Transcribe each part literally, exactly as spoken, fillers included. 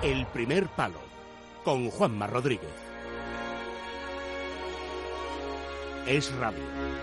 El primer palo, con Juanma Rodríguez. Es Radio.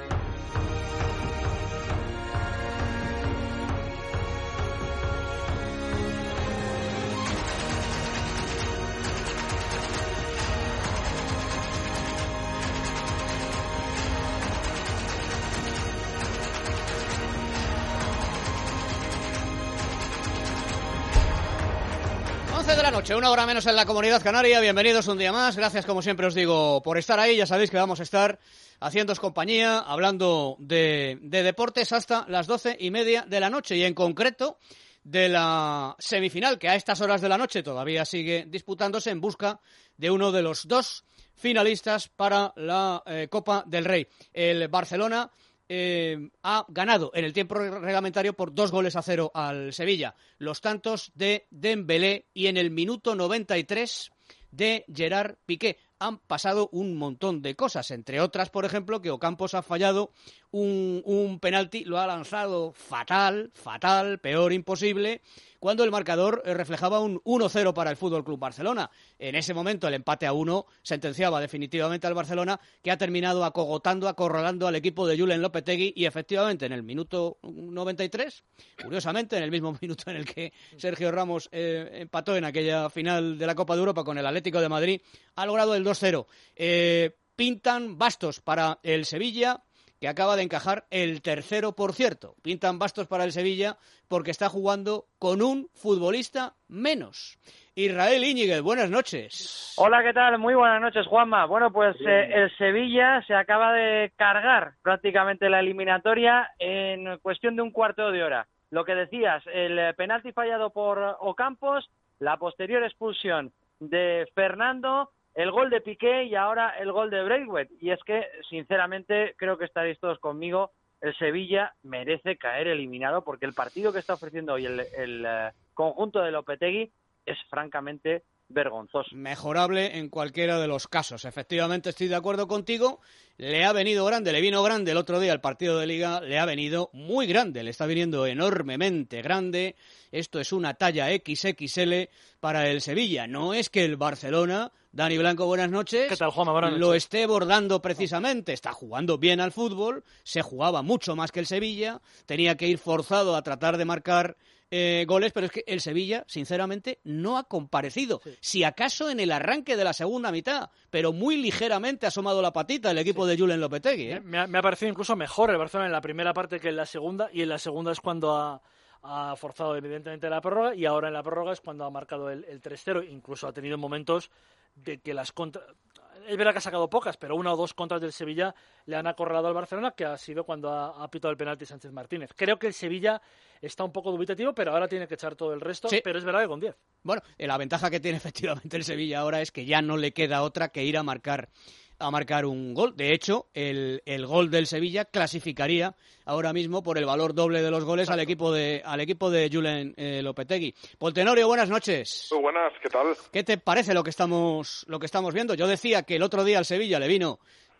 once de la noche, una hora menos en la Comunidad Canaria. Bienvenidos un día más. Gracias, como siempre os digo, por estar ahí. Ya sabéis que vamos a estar haciéndoos compañía, hablando de, de deportes hasta las doce y media de la noche. Y en concreto de la semifinal, que a estas horas de la noche todavía sigue disputándose en busca de uno de los dos finalistas para la eh, Copa del Rey. El Barcelona Eh, ha ganado en el tiempo reglamentario por dos goles a cero al Sevilla. Los tantos de Dembélé y en el minuto noventa y tres de Gerard Piqué. Han pasado un montón de cosas, entre otras, por ejemplo, que Ocampos ha fallado un, un penalti, lo ha lanzado fatal, fatal, peor imposible, cuando el marcador reflejaba un uno cero para el F C Barcelona. En ese momento el empate a uno sentenciaba definitivamente al Barcelona, que ha terminado acogotando, acorralando al equipo de Julen Lopetegui, y efectivamente en el minuto noventa y tres, curiosamente en el mismo minuto en el que Sergio Ramos eh, empató en aquella final de la Copa de Europa con el Atlético de Madrid, ha logrado el dos cero. Eh, pintan bastos para el Sevilla, que acaba de encajar el tercero, por cierto. Pintan bastos para el Sevilla porque está jugando con un futbolista menos. Israel Íñiguez, buenas noches. Hola, ¿qué tal? Muy buenas noches, Juanma. Bueno, pues eh, el Sevilla se acaba de cargar prácticamente la eliminatoria en cuestión de un cuarto de hora. Lo que decías, el penalti fallado por Ocampos, la posterior expulsión de Fernando, el gol de Piqué y ahora el gol de Braithwaite. Y es que, sinceramente, creo que estaréis todos conmigo, el Sevilla merece caer eliminado porque el partido que está ofreciendo hoy el, el uh, conjunto de Lopetegui es francamente vergonzoso. Mejorable en cualquiera de los casos. Efectivamente, estoy de acuerdo contigo. Le ha venido grande, le vino grande el otro día el partido de Liga, le ha venido muy grande, le está viniendo enormemente grande. Esto es una talla equis equis ele para el Sevilla. No es que el Barcelona, Dani Blanco, buenas noches, ¿Qué tal, Juanma? Buenas noches. Lo esté bordando precisamente. Está jugando bien al fútbol, se jugaba mucho más que el Sevilla, tenía que ir forzado a tratar de marcar Eh, goles, pero es que el Sevilla, sinceramente, no ha comparecido. Sí. Si acaso en el arranque de la segunda mitad, pero muy ligeramente ha asomado la patita el equipo sí. de Julen Lopetegui. ¿eh? Me, ha, me ha parecido incluso mejor el Barcelona en la primera parte que en la segunda, y en la segunda es cuando ha, ha forzado evidentemente la prórroga, y ahora en la prórroga es cuando ha marcado el, el tres cero. Incluso ha tenido momentos de que las contras... Es verdad que ha sacado pocas, pero una o dos contras del Sevilla le han acorralado al Barcelona, que ha sido cuando ha, ha pitado el penalti Sánchez Martínez. Creo que el Sevilla está un poco dubitativo, pero ahora tiene que echar todo el resto, sí. Pero es verdad que con diez. Bueno, la ventaja que tiene efectivamente el Sevilla ahora es que ya no le queda otra que ir a marcar a marcar un gol. De hecho, el, el gol del Sevilla clasificaría ahora mismo por el valor doble de los goles al equipo de al equipo de Julen eh, Lopetegui. Paul Tenorio, buenas noches. Muy buenas, ¿qué tal? ¿Qué te parece lo que estamos lo que estamos viendo? Yo decía que el otro día al Sevilla le vino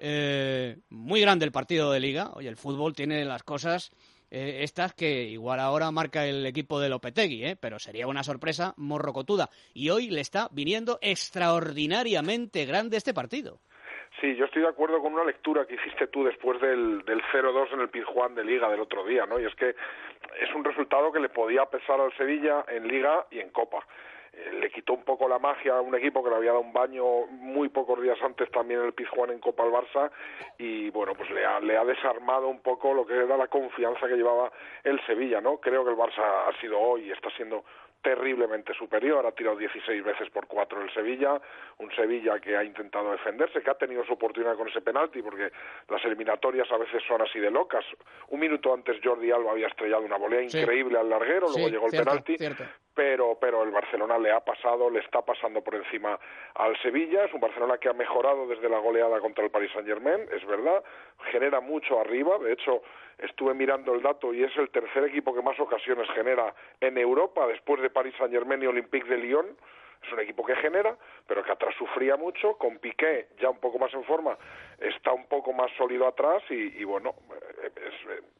eh, muy grande el partido de Liga. Oye, el fútbol tiene las cosas eh, estas que igual ahora marca el equipo de Lopetegui, ¿eh? Pero sería una sorpresa morrocotuda. Y hoy le está viniendo extraordinariamente grande este partido. Sí, yo estoy de acuerdo con una lectura que hiciste tú después del, del cero dos en el Pizjuán de Liga del otro día, ¿no? Y es que es un resultado que le podía pesar al Sevilla en Liga y en Copa. Eh, le quitó un poco la magia a un equipo que le había dado un baño muy pocos días antes también en el Pizjuán en Copa al Barça, y bueno, pues le ha, le ha desarmado un poco lo que era la confianza que llevaba el Sevilla, ¿no? Creo que el Barça ha sido hoy y está siendo terriblemente superior, ha tirado dieciséis veces por cuatro el Sevilla, un Sevilla que ha intentado defenderse, que ha tenido su oportunidad con ese penalti, porque las eliminatorias a veces son así de locas. Un minuto antes Jordi Alba había estrellado una volea sí. increíble al larguero, luego sí, llegó el cierto, penalti, cierto. pero pero el Barcelona le ha pasado, le está pasando por encima al Sevilla. Es un Barcelona que ha mejorado desde la goleada contra el Paris Saint-Germain, es verdad, genera mucho arriba, de hecho estuve mirando el dato y es el tercer equipo que más ocasiones genera en Europa después de Paris Saint-Germain y Olympique de Lyon. Es un equipo que genera, pero que atrás sufría mucho. Con Piqué ya un poco más en forma, está un poco más sólido atrás y, y bueno, es,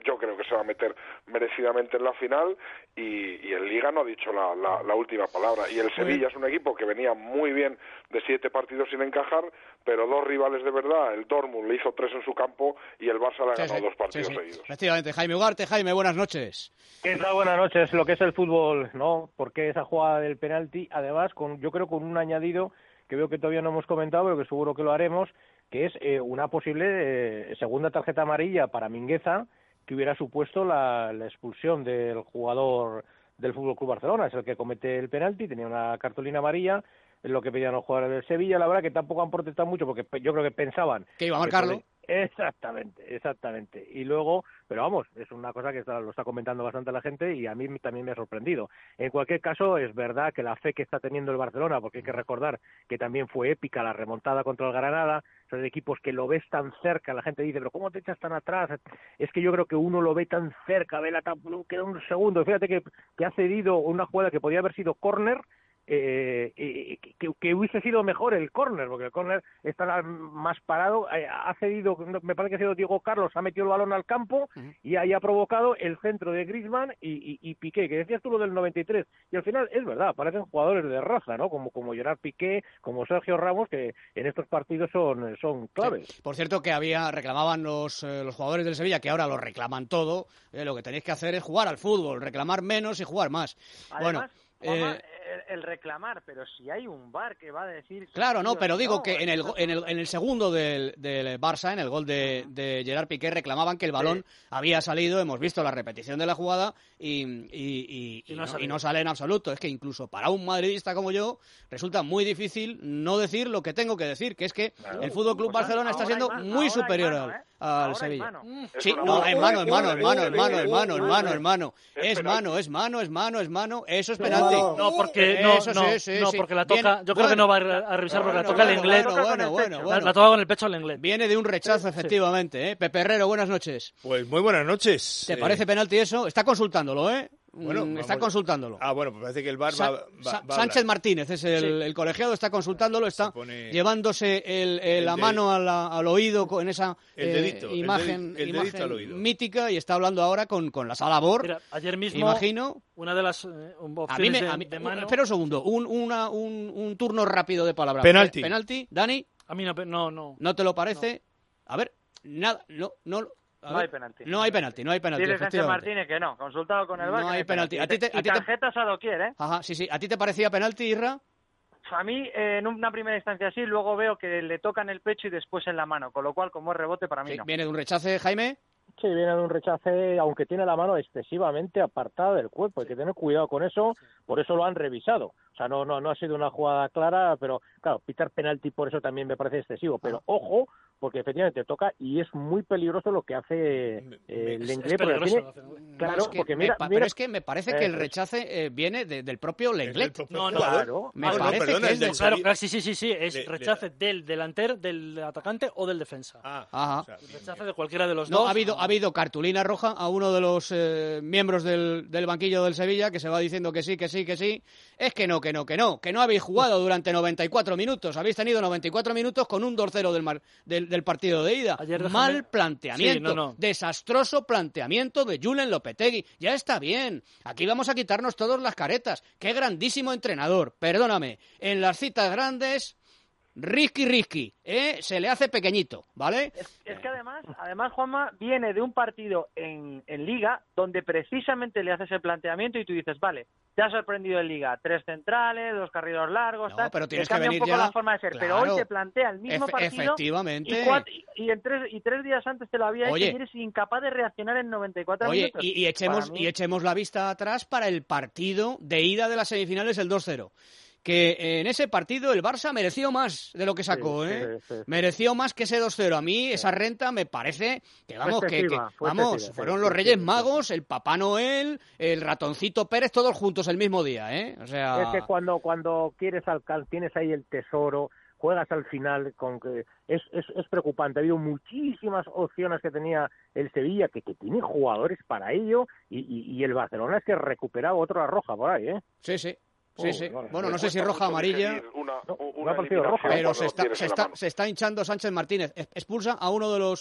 yo creo que se va a meter merecidamente en la final y, y el Liga no ha dicho la, la, la última palabra. Y el Sevilla es un equipo que venía muy bien de siete partidos sin encajar, pero dos rivales de verdad, el Dortmund le hizo tres en su campo y el Barça le ha Sí, ganado sí, dos partidos sí, sí. seguidos. Efectivamente, Jaime Ugarte. Jaime, buenas noches. ¿Qué tal? Buenas noches. Lo que es el fútbol, ¿no? Porque esa jugada del penalti, además, con yo creo con un añadido que veo que todavía no hemos comentado, pero que seguro que lo haremos, que es eh, una posible eh, segunda tarjeta amarilla para Mingueza, que hubiera supuesto la, la expulsión del jugador del F C Barcelona. Es el que comete el penalti, tenía una cartulina amarilla, es lo que pedían los jugadores del Sevilla. La verdad que tampoco han protestado mucho porque yo creo que pensaban que iba a marcarlo. Exactamente, exactamente. Y luego, pero vamos, es una cosa que está, lo está comentando bastante la gente y a mí también me ha sorprendido. En cualquier caso, es verdad que la fe que está teniendo el Barcelona, porque hay que recordar que también fue épica la remontada contra el Granada, son equipos que lo ves tan cerca, la gente dice, pero ¿cómo te echas tan atrás? Es que yo creo que uno lo ve tan cerca, ve la queda un segundo, fíjate que, que ha cedido una jugada que podía haber sido córner, Eh, eh, que, que hubiese sido mejor el córner, porque el córner está más parado, eh, ha cedido, me parece que ha sido Diego Carlos, ha metido el balón al campo uh-huh. y ahí ha provocado el centro de Griezmann y, y, y Piqué, que decías tú lo del noventa y tres, y al final es verdad, parecen jugadores de raza, ¿no? Como, como Gerard Piqué, como Sergio Ramos, que en estos partidos son, son claves. Sí. Por cierto, que había reclamaban los, eh, los jugadores del Sevilla, que ahora lo reclaman todo, eh, lo que tenéis que hacer es jugar al fútbol, reclamar menos y jugar más. Además, bueno, Juanma, eh, el, el reclamar, pero si hay un V A R que va a decir... Claro, no, pero digo no, que en el, en el en el segundo del, del Barça, en el gol de, de Gerard Piqué, reclamaban que el balón sí. había salido, hemos visto la repetición de la jugada y, y, y, y, y, no, y no sale en absoluto. Es que incluso para un madridista como yo resulta muy difícil no decir lo que tengo que decir, que es que claro, el Fútbol Club pues Barcelona está siendo man, muy superior mano, ¿eh? al Sevilla. Sí, no, es mano, es mano, es mano, es mano, es mano, es mano, es mano, es mano, es mano, es mano, es mano, eso es penalti. No, porque no, eso no, sí, sí, no, sí. porque la toca, Bien, yo creo bueno, que no va a revisar porque bueno, la toca bueno, el inglés. Bueno, bueno, bueno, bueno. La, la toca con el pecho al inglés. Viene de un rechazo, efectivamente, ¿eh? Pepe Herrero, buenas noches. Pues muy buenas noches. ¿Te eh... parece penalti eso? Está consultándolo, ¿eh? Bueno, mm, está vamos... consultándolo. Ah, bueno, pues parece que el V A R Sa va, va, va Sánchez Martínez es el, sí. el colegiado, está consultándolo, está pone... llevándose el, el, la de... mano a la, al oído con esa el dedito, eh, imagen, el dedito, el imagen al oído. mítica y está hablando ahora con, con la sala Bor. Mira, ayer mismo, imagino. Una de las eh, a mí me, de, a mí, de mano... Espera un segundo, un, una, un, un turno rápido de palabras. Penalti. Penalti, Dani. A mí no, no, no. ¿No te lo parece? No. A ver, nada, no, no. No hay penalti. No hay penalti, no hay penalti. Dice Sánchez Martínez que no, consultado con el V A R. No hay penalti. A ti te, a y ti tarjetas te... a doquier, ¿eh? Ajá, sí, sí. ¿A ti te parecía penalti, Isra? A mí, eh, en una primera instancia sí, luego veo que le tocan el pecho y después en la mano, con lo cual, como es rebote, para mí sí, no. ¿Viene de un rechace, Jaime? Sí, viene de un rechace, aunque tiene la mano excesivamente apartada del cuerpo. Hay que tener cuidado con eso, por eso lo han revisado. O sea, no no no ha sido una jugada clara, pero claro, pitar penalti por eso también me parece excesivo. Pero ojo, porque efectivamente toca y es muy peligroso lo que hace eh, el Lenglet. Tiene... Claro, no, es que porque me, mira, Pero mira... es que me parece que el rechace eh, viene de, del propio Lenglet. No, no, claro. Me ah, parece no, perdona, que es del de... Claro, claro, sí, sí, sí, sí, es le, rechace le... del delantero, del atacante o del defensa. Ah, Ajá. O sea, bien, rechace bien. de cualquiera de los no, dos. ha habido, ha habido cartulina roja a uno de los eh, miembros del, del banquillo del Sevilla que se va diciendo que sí, que sí, que sí. Es que no, que no, que no, que no habéis jugado durante noventa y cuatro minutos. Habéis tenido noventa y cuatro minutos con un dos cero del, mar, del, del partido de ida. Ayer déjame... Mal planteamiento, sí, no, no. desastroso planteamiento de Julen Lopetegui. Ya está bien, aquí vamos a quitarnos todas las caretas. Qué grandísimo entrenador, perdóname. En las citas grandes... Risky, risky, ¿eh? Se le hace pequeñito, ¿vale? Es, es que además, además Juanma viene de un partido en, en Liga donde precisamente le haces el planteamiento y tú dices, vale, te ha sorprendido en Liga, tres centrales, dos carrileros largos, no, tal, pero tienes te cambia que venir un poco ya... la forma de ser, claro. pero hoy te plantea el mismo Efe, partido efectivamente. y, cuatro, y, y en tres y tres días antes te lo había Oye, hecho y eres incapaz de reaccionar en noventa y cuatro oye, minutos. Y, y, echemos, mí... y echemos la vista atrás para el partido de ida de las semifinales, el dos cero. Que en ese partido el Barça mereció más de lo que sacó, sí, ¿eh? Sí, sí, sí. Mereció más que ese dos cero. A mí esa renta me parece que, vamos, que, que vamos, excesiva, fueron sí, los sí, Reyes sí, Magos, sí. el Papá Noel, el Ratoncito Pérez, todos juntos el mismo día, ¿eh? O sea... Es que cuando, cuando quieres alcanzar, tienes ahí el tesoro, juegas al final, con que es, es, es preocupante. Ha habido muchísimas opciones que tenía el Sevilla, que, que tiene jugadores para ello, y, y, y el Barcelona es que recuperaba otra roja por ahí, ¿eh? Sí, sí. Sí, sí. Oh, bueno, no sé si roja o amarilla, una, no, una no roja, pero se está, se, está, se está hinchando Sánchez Martínez. Expulsa a uno de los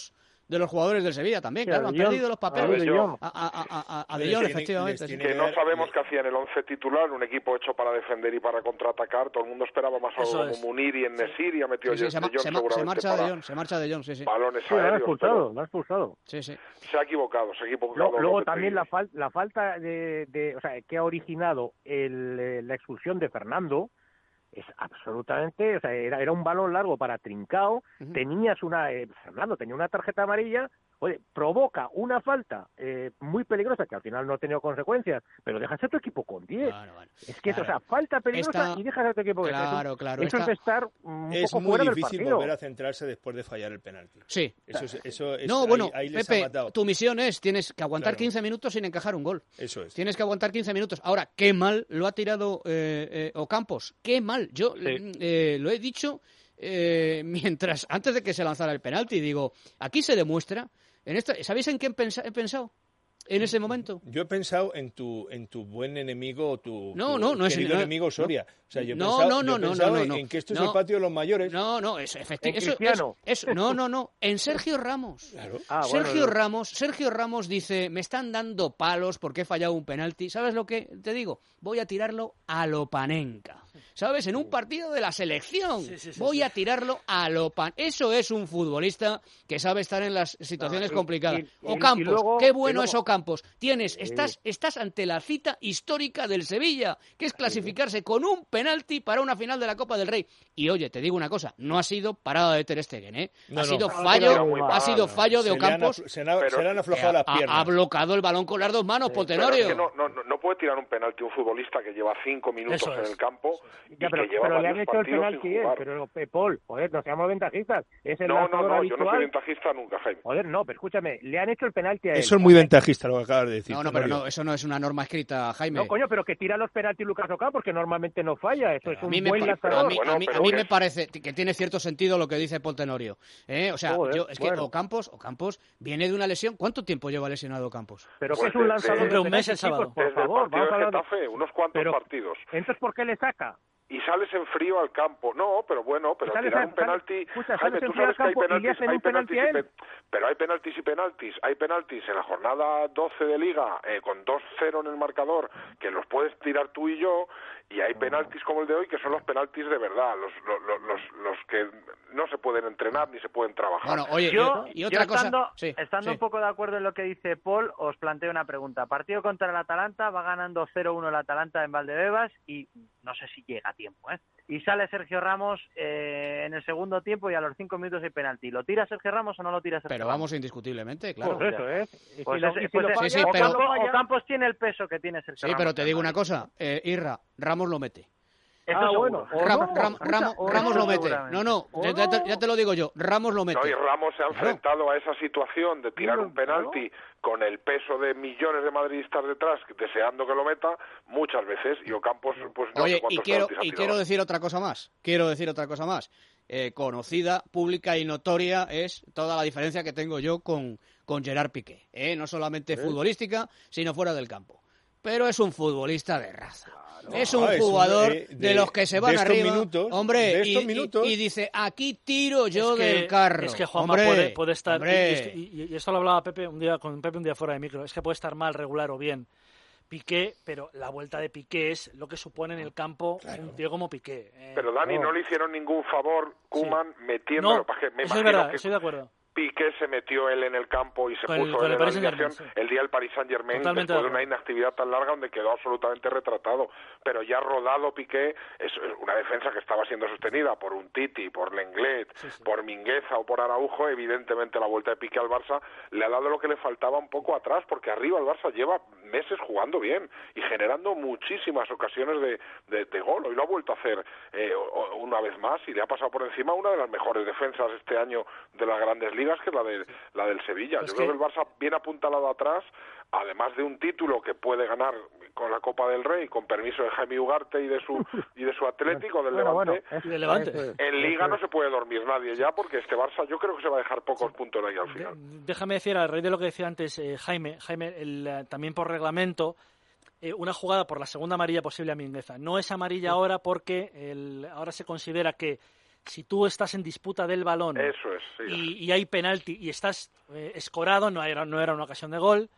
de los jugadores del Sevilla también, Sí, claro, a han De Jong. perdido los A papeles. De Jong. A, a, a, a, a De Les Jong, tiene- efectivamente. les sí. tiene Que no sabemos qué hacía en el once titular, un equipo hecho para defender y para contraatacar. Todo el mundo esperaba más Eso algo es. como Munir y en Nesir, y ha metido Sí, sí, De se, ma- Jong se, ma- se seguramente marcha De para Jong, se marcha De Jong, sí, sí. balones Sí, lo han aéreos. expulsado, pero lo han expulsado. Sí, sí. se ha equivocado, se ha equivocado. Luego, luego Lopetegui. también la, fal- la falta de, de, o sea, que ha originado el, eh, la expulsión de Fernando es absolutamente, o sea, era, era un balón largo para Trincao, Ujú. tenías una, eh, Fernando tenía una tarjeta amarilla, oye, provoca una falta eh, muy peligrosa que al final no ha tenido consecuencias, pero dejas a tu equipo con diez. Bueno, bueno. Es que, Claro. o sea, falta peligrosa Esta- y dejas a tu equipo con diez. Claro, Eso- claro, Eso esta- es de estar un Es poco muy fuera del difícil partido. volver a centrarse después de fallar el penalti. Sí. Eso, es- eso es, No, ahí- bueno, ahí les ha Pepe, matado. tu misión es, tienes que aguantar Claro. quince minutos sin encajar un gol. Eso es. Tienes que aguantar quince minutos. Ahora, qué mal lo ha tirado eh, eh, Ocampos. Qué mal. Yo Sí. eh, lo he dicho eh, mientras, antes de que se lanzara el penalti. Digo, aquí se demuestra. En esta, ¿sabéis en qué he pensa- he pensado? En ese momento. Yo he pensado en tu en tu buen enemigo o tu, No, tu no, no es- querido no, enemigo Soria. O sea, yo he no, pensado, no, yo he no, no, pensado no, en, no. en que esto es No. el patio de los mayores. No, no, eso, efecti- En eso, Cristiano. eso, eso- no, no, no, en Sergio Ramos. Claro. Ah, bueno, Sergio lo- Ramos, Sergio Ramos dice, me están dando palos porque he fallado un penalti. ¿Sabes lo que te digo? Voy a tirarlo a lo Panenka. ¿Sabes? En un partido de la selección. Sí, sí, sí, Voy sí. a tirarlo a lo pan. Eso es un futbolista que sabe estar en las situaciones No, y- complicadas. y- y- Ocampos, y luego- qué bueno y luego- es Ocampos. Tienes, Sí. estás, estás ante la cita histórica del Sevilla, que es clasificarse con un penalti para una final de la Copa del Rey. Y oye, te digo una cosa, no ha sido parada de Ter Stegen, ¿eh? No, ha no. sido No, fallo, pero muy ha mal, sido no. fallo de Se le han Ocampos. aflo- se, le han- Pero- se le han aflojado las Ha, piernas. ha bloqueado el balón con las dos manos, Pero Poltenorio. es que no, no, no, no puede tirar un penalti un futbolista que lleva cinco minutos Eso en es. el campo y Ya, pero, que lleva pero le varios han hecho el partidos penalti sin él, jugar. pero eh, Paul, joder, no seamos ventajistas. Es el No, no, lanzador no, yo habitual. no soy ventajista nunca, Jaime. Joder, no, pero escúchame, le han hecho el penalti a él. Eso es muy ventajista lo que acabas de decir. No, no, pero Tenorio. no, eso no es una norma escrita, Jaime. No, coño, pero que tira los penaltis Lucas Oca porque normalmente no falla. Eso es A un mí, me, buen pa- lanzador. a mí- Bueno, a mí- a pero mí que me es- parece que tiene cierto sentido lo que dice Poltenorio. ¿eh? O sea, Joder, yo, es que bueno. Ocampos, Ocampos viene de una lesión. ¿Cuánto tiempo lleva lesionado Ocampos? Pero Pues que es un desde- lanzador Hombre, de un mes el penaltis, chicos, sábado. por Desde el favor, partido vamos a de hablar de... Getafe, unos cuantos Pero- partidos. Entonces, ¿por qué le saca? Y sales en frío al campo. No, pero bueno, pero Sales tirar a- un penalti... escucha, Jaime, sales en tú frío al sabes que hay campo y le penaltis, hacen hay un penaltis penalti a y él. pe- pero hay penaltis y penaltis. Hay penaltis en la jornada doce de Liga eh, con dos cero en el marcador que los puedes tirar tú y yo, y hay penaltis como el de hoy que son los penaltis de verdad, los, los, los, los, los que no se pueden entrenar ni se pueden trabajar. Bueno, oye, Yo, y, y otra yo cosa. estando, Sí, estando sí. un poco de acuerdo en lo que dice Paul, os planteo una pregunta. Partido contra el Atalanta, va ganando cero uno el Atalanta en Valdebebas y no sé si llega a tiempo, ¿eh? Y sale Sergio Ramos eh, en el segundo tiempo y a los cinco minutos hay penalti. ¿Lo tira Sergio Ramos o no lo tira Sergio Pero Ramos? vamos indiscutiblemente, claro. Pues eso es. Y si Pues lo- ese- y si pues lo ese- falla, Sí, sí, o pero- cuando Ocampo- falla- Ocampos tiene el peso que tiene Sergio Sí, Ramos. pero te digo hermano. una cosa, eh, Irra, Ramos lo mete. Eso Ah, seguro. bueno. O Ram- no, Ram- escucha, Ramos, o Ramos no, lo mete. seguramente. No, no, O ya, ya te, no. ya te lo digo yo, Ramos lo mete. No, y Ramos se ha Claro. enfrentado a esa situación de tirar Claro, un penalti con el peso de millones de madridistas detrás deseando que lo meta muchas veces, y Ocampos pues no sé Oye, y cuántos quiero, penaltis ha y tirado. quiero decir otra cosa más. Quiero decir otra cosa más. Eh, conocida, pública y notoria es toda la diferencia que tengo yo con, con Gerard Piqué. ¿eh? No solamente futbolística, sino fuera del campo. Pero es un futbolista de raza. Es un Ah, es un, jugador eh, de, de- los que se de van estos arriba. minutos, hombre, de estos y, y- minutos. y dice, aquí tiro yo es que, del carro. Es que Juanma hombre, puede, puede estar, y, hombre. y es que- y- y esto lo hablaba Pepe un día con Pepe un día fuera de micro, es que puede estar mal, regular o bien Piqué, pero la vuelta de Piqué es lo que supone en el campo un tío como Piqué. eh. Pero Dani, No. no le hicieron ningún favor Koeman metiéndolo. No, porque me eso es imagino verdad, que estoy de acuerdo. Piqué se metió él en el campo y se Con el- puso con él el en la Paris Saint-Germain, alineación sí. el día del Paris Saint-Germain Totalmente después de de una acuerdo. inactividad tan larga donde quedó absolutamente retratado. Pero ya rodado Piqué, es es una defensa que estaba siendo sostenida por un Titi, por Lenglet, Sí, sí. por Mingueza o por Araujo. Evidentemente la vuelta de Piqué al Barça le ha dado lo que le faltaba un poco atrás, porque arriba el Barça lleva meses jugando bien y generando muchísimas ocasiones de, de, de gol. Hoy lo ha vuelto a hacer eh, o- o una vez más y le ha pasado por encima una de las mejores defensas este año de las grandes ligas, que es la de la del Sevilla. Es Yo que- creo que el Barça bien apuntalado atrás, además de un título que puede ganar con la Copa del Rey, con permiso de Jaime Ugarte y de su y de su Atlético del Bueno, bueno, Levante. es- Y del Levante. eso es, En Liga eso no es. se puede dormir nadie ya, porque este Barça yo creo que se va a dejar pocos puntos ahí al De- final. déjame decir, a raíz de lo que decía antes eh, Jaime, Jaime el, eh, también por reglamento, eh, una jugada por la segunda amarilla posible a Mingueza. No es amarilla ahora porque el, ahora se considera que si tú estás en disputa del balón Eso es, sí. y, y hay penalti y estás eh, escorado, no era, no era una ocasión de gol,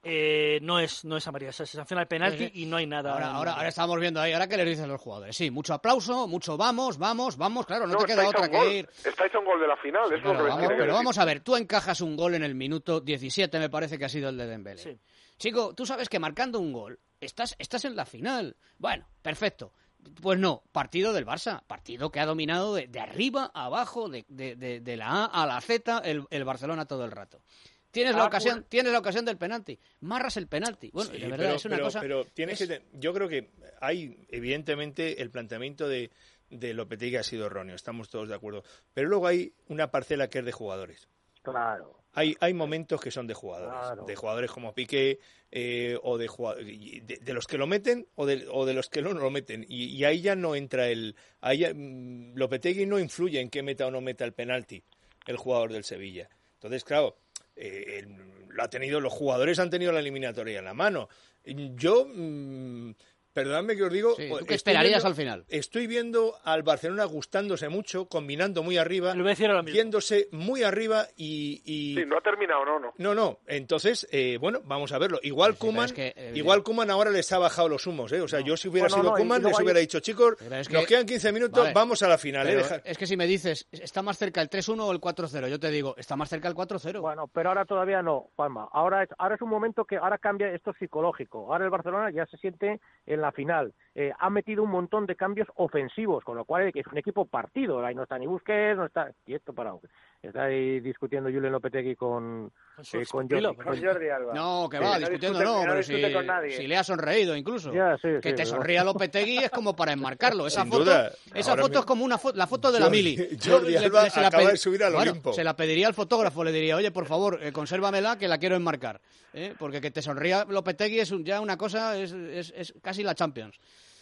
eh, no es no es amarilla, se sanciona el penalti Sí, sí. y no hay nada. Ahora, en- ahora, ahora estamos viendo ahí, ahora que les dicen los jugadores. Sí, mucho aplauso, mucho vamos, vamos, vamos, claro, no, No, te queda estáis a otra un que gol. ir. Estáis a un gol de la final, eso es Pero, lo que les vamos, tiene que pero decir. vamos a ver, tú encajas un gol en el minuto diecisiete, me parece que ha sido el de Dembélé. Sí. Chico, tú sabes que marcando un gol estás, estás en la final. Bueno, perfecto. Pues no, partido del Barça, partido que ha dominado de, de arriba a abajo, de, de, de, de la A a la Z, el, el Barcelona todo el rato. Tienes la Ah, ocasión, pues- tienes la ocasión del penalti, marras el penalti. Bueno, Sí, de verdad pero, es una pero- cosa. pero tienes es- que te- yo creo que hay, evidentemente, el planteamiento de, de Lopetegui ha sido erróneo, estamos todos de acuerdo. Pero luego hay una parcela que es de jugadores. Claro. Hay, hay momentos que son de jugadores, Claro. de jugadores como Piqué, eh, o de, jugad- de, de los que lo meten o de, o de los que no lo meten. Y, y ahí ya no entra el... Ahí ya, mm, Lopetegui no influye en que meta o no meta el penalti el jugador del Sevilla. Entonces, claro, eh, el- lo ha tenido, los jugadores han tenido la eliminatoria en la mano. Yo, mm, perdonadme que os digo... Sí, pues, ¿tú qué estoy esperarías viendo- al final? Estoy viendo al Barcelona gustándose mucho, combinando muy arriba, Le voy a decir ahora mismo. yéndose muy arriba y... y- Sí, no ha terminado, no, no. no, no. Entonces, eh, bueno, vamos a verlo. Igual Sí, pero Koeman, es que, eh, igual Koeman ahora les ha bajado los humos, ¿eh? O sea, yo si hubiera Bueno, sido no, y Koeman les luego hay- hubiera dicho, chicos, Pero es nos que- quedan quince minutos, Vale. vamos a la final, ¿eh? Pero Deja- es que si me dices, ¿está más cerca el tres uno o el cuatro cero? Yo te digo, está más cerca el cuatro cero. Bueno, pero ahora todavía no, Palma. Ahora es, ahora es un momento que ahora cambia esto psicológico. Ahora el Barcelona ya se siente en la final. Eh, ha metido un montón de cambios ofensivos, con lo cual es un equipo partido. Ahí no está ni Busquets, no está... Quieto, parado. Está ahí discutiendo Julen Lopetegui con, Con su eh, con estilo, Jordi. pero- Con Jordi Alba. No, que Sí, va, no discutiendo discute- no, no pero discute si, con nadie. si le ha sonreído incluso. Ya, sí, que sí, te pero- sonría Lopetegui es como para enmarcarlo. Esa Sin foto, duda. esa Ahora foto mi- es como una foto, la foto de la Jordi- mili. Jordi Yo Alba se la acaba pedi- de subir al bueno, Olimpo. se la pediría al fotógrafo, le diría, oye, por favor, eh, consérvamela que la quiero enmarcar. ¿eh? Porque que te sonría Lopetegui es un- ya una cosa, es, es, es casi la Champions.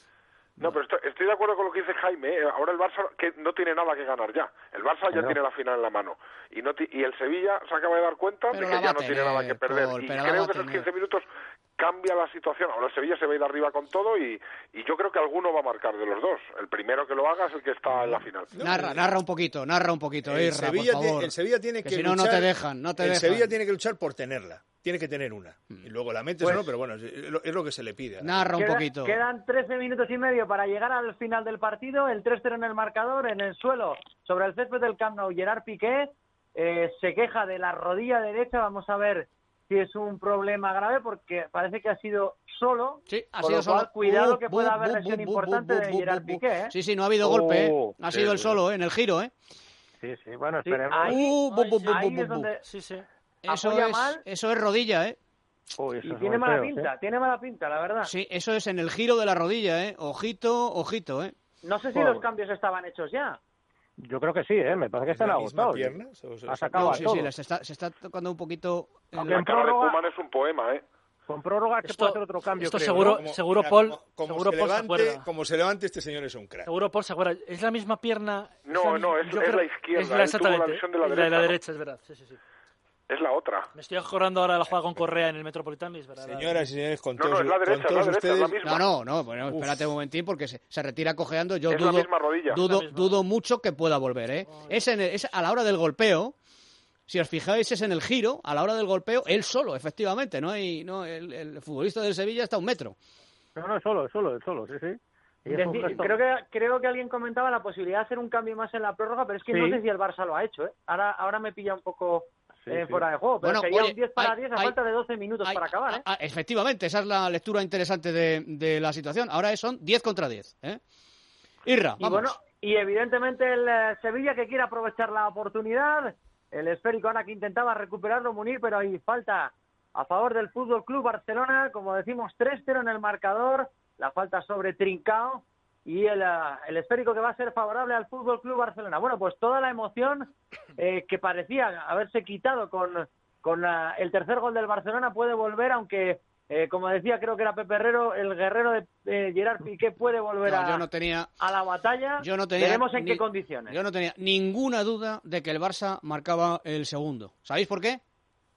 No, pero estoy, estoy de acuerdo con lo que dice Jaime. ¿eh? Ahora el Barça que no tiene nada que ganar ya. El Barça ya Claro. tiene la final en la mano. Y no ti- y el Sevilla se acaba de dar cuenta Pero de la que ya va no a tiene tener, nada que perder. Paul, y pero la va creo a que esos tener. quince minutos cambia la situación. Ahora el Sevilla se va a ir arriba con todo y, y yo creo que alguno va a marcar de los dos. El primero que lo haga es el que está en la final. narra, narra un poquito, narra un poquito, el, Irra, Sevilla por tie- favor. el Sevilla tiene Que que, si no, no luchar- te dejan, no te el dejan. Sevilla tiene que luchar por tenerla. Tiene que tener una. Y luego la metes Pues- o no, pero bueno, es, es lo, es lo que se le pide. Narra un Queda- poquito. Quedan trece minutos y medio para llegar al final del partido. El tres cero en el marcador, en el suelo, sobre el césped del Camp Nou. Gerard Piqué eh, se queja de la rodilla derecha. Vamos a ver si es un problema grave, porque parece que ha sido solo. Sí, ha con sido lo cual, solo. cuidado Uh, que pueda bu, haber bu, lesión bu, bu, importante bu, de bu, Gerard bu, bu. Piqué. ¿eh? Sí, sí, no ha habido golpe, ¿eh? Oh, Ha sí, sido el sí. solo, ¿eh? En el giro, ¿eh? Sí, sí, bueno, Sí, esperemos. ahí, Uh, bu, bu, bu, ahí bu, es bu. donde Sí, sí. Eso apoya es, mal. eso es rodilla, ¿eh? Uy, eso Y es tiene muy mala feo, pinta, ¿sí? tiene mala pinta, la verdad. Sí, eso es en el giro de la rodilla, ¿eh? Ojito, ojito, ¿eh? No sé si Joder. los cambios estaban hechos ya. Yo creo que sí, ¿eh? Me parece que ¿Es la están misma agotados. pierna? ¿O se- Ha se- sacado No, a sí, todos. sí, les está, se está tocando un poquito... el- Aunque La en cara de prórroga- Koeman es un poema, ¿eh? Con prórroga que Esto- puede hacer otro cambio. esto creo, seguro- ¿no? Como- seguro mira, Paul- como- como seguro se Paul se levante, acuerda. como se levante, este señor es un crack. Seguro Paul se acuerda. ¿Es la misma pierna? No, la mi- no, es- yo es creo- la izquierda, Es él la, tuvo la exactamente. visión de la es derecha, la ¿no? derecha, es verdad. Sí, sí, sí. Es la otra. Me estoy acordando ahora de la jugada con Correa en el Metropolitano y es verdad. Señoras y señores, con No, todos, no, es la con derecha, es la todos derecha, es la ustedes... misma. No, no, no, bueno, Uf. espérate un momentín porque se, se retira cojeando. Yo Es la dudo, misma rodilla. dudo, La misma. dudo mucho que pueda volver, ¿eh? Es, en el- es a la hora del golpeo. Si os fijáis, es en el giro, a la hora del golpeo, él solo, efectivamente. No hay, no, el, el futbolista del Sevilla está a un metro. No, no, solo, solo, solo, sí, sí. Y es un Deci- gesto- creo que creo que alguien comentaba la posibilidad de hacer un cambio más en la prórroga, pero es que no Sí. sé si el Barça lo ha hecho, ¿eh? Ahora ahora me pilla un poco Sí, eh, sí. fuera de juego, pero Bueno, sería oye, un diez para hay- diez a hay- falta de doce minutos Ay, para acabar, ¿eh? ah, ah, efectivamente, esa es la lectura interesante de, de la situación. Ahora son diez contra diez, ¿eh? Irra, Y vamos. bueno, y evidentemente el eh, Sevilla que quiere aprovechar la oportunidad, el esférico ahora que intentaba recuperarlo Munir, pero hay falta a favor del Fútbol Club Barcelona, como decimos, tres cero en el marcador, la falta sobre Trincao y el, eh, el esférico que va a ser favorable al Fútbol Club Barcelona. Bueno, pues toda la emoción eh, que parecía haberse quitado con, con eh, el tercer gol del Barcelona puede volver, aunque eh, como decía, creo que era Pepe Herrero, el guerrero de eh, Gerard Piqué puede volver No, a, yo no tenía, a la batalla. yo no tenía Veremos en ni- qué condiciones. yo no tenía ninguna duda de que el Barça marcaba el segundo. ¿Sabéis por qué?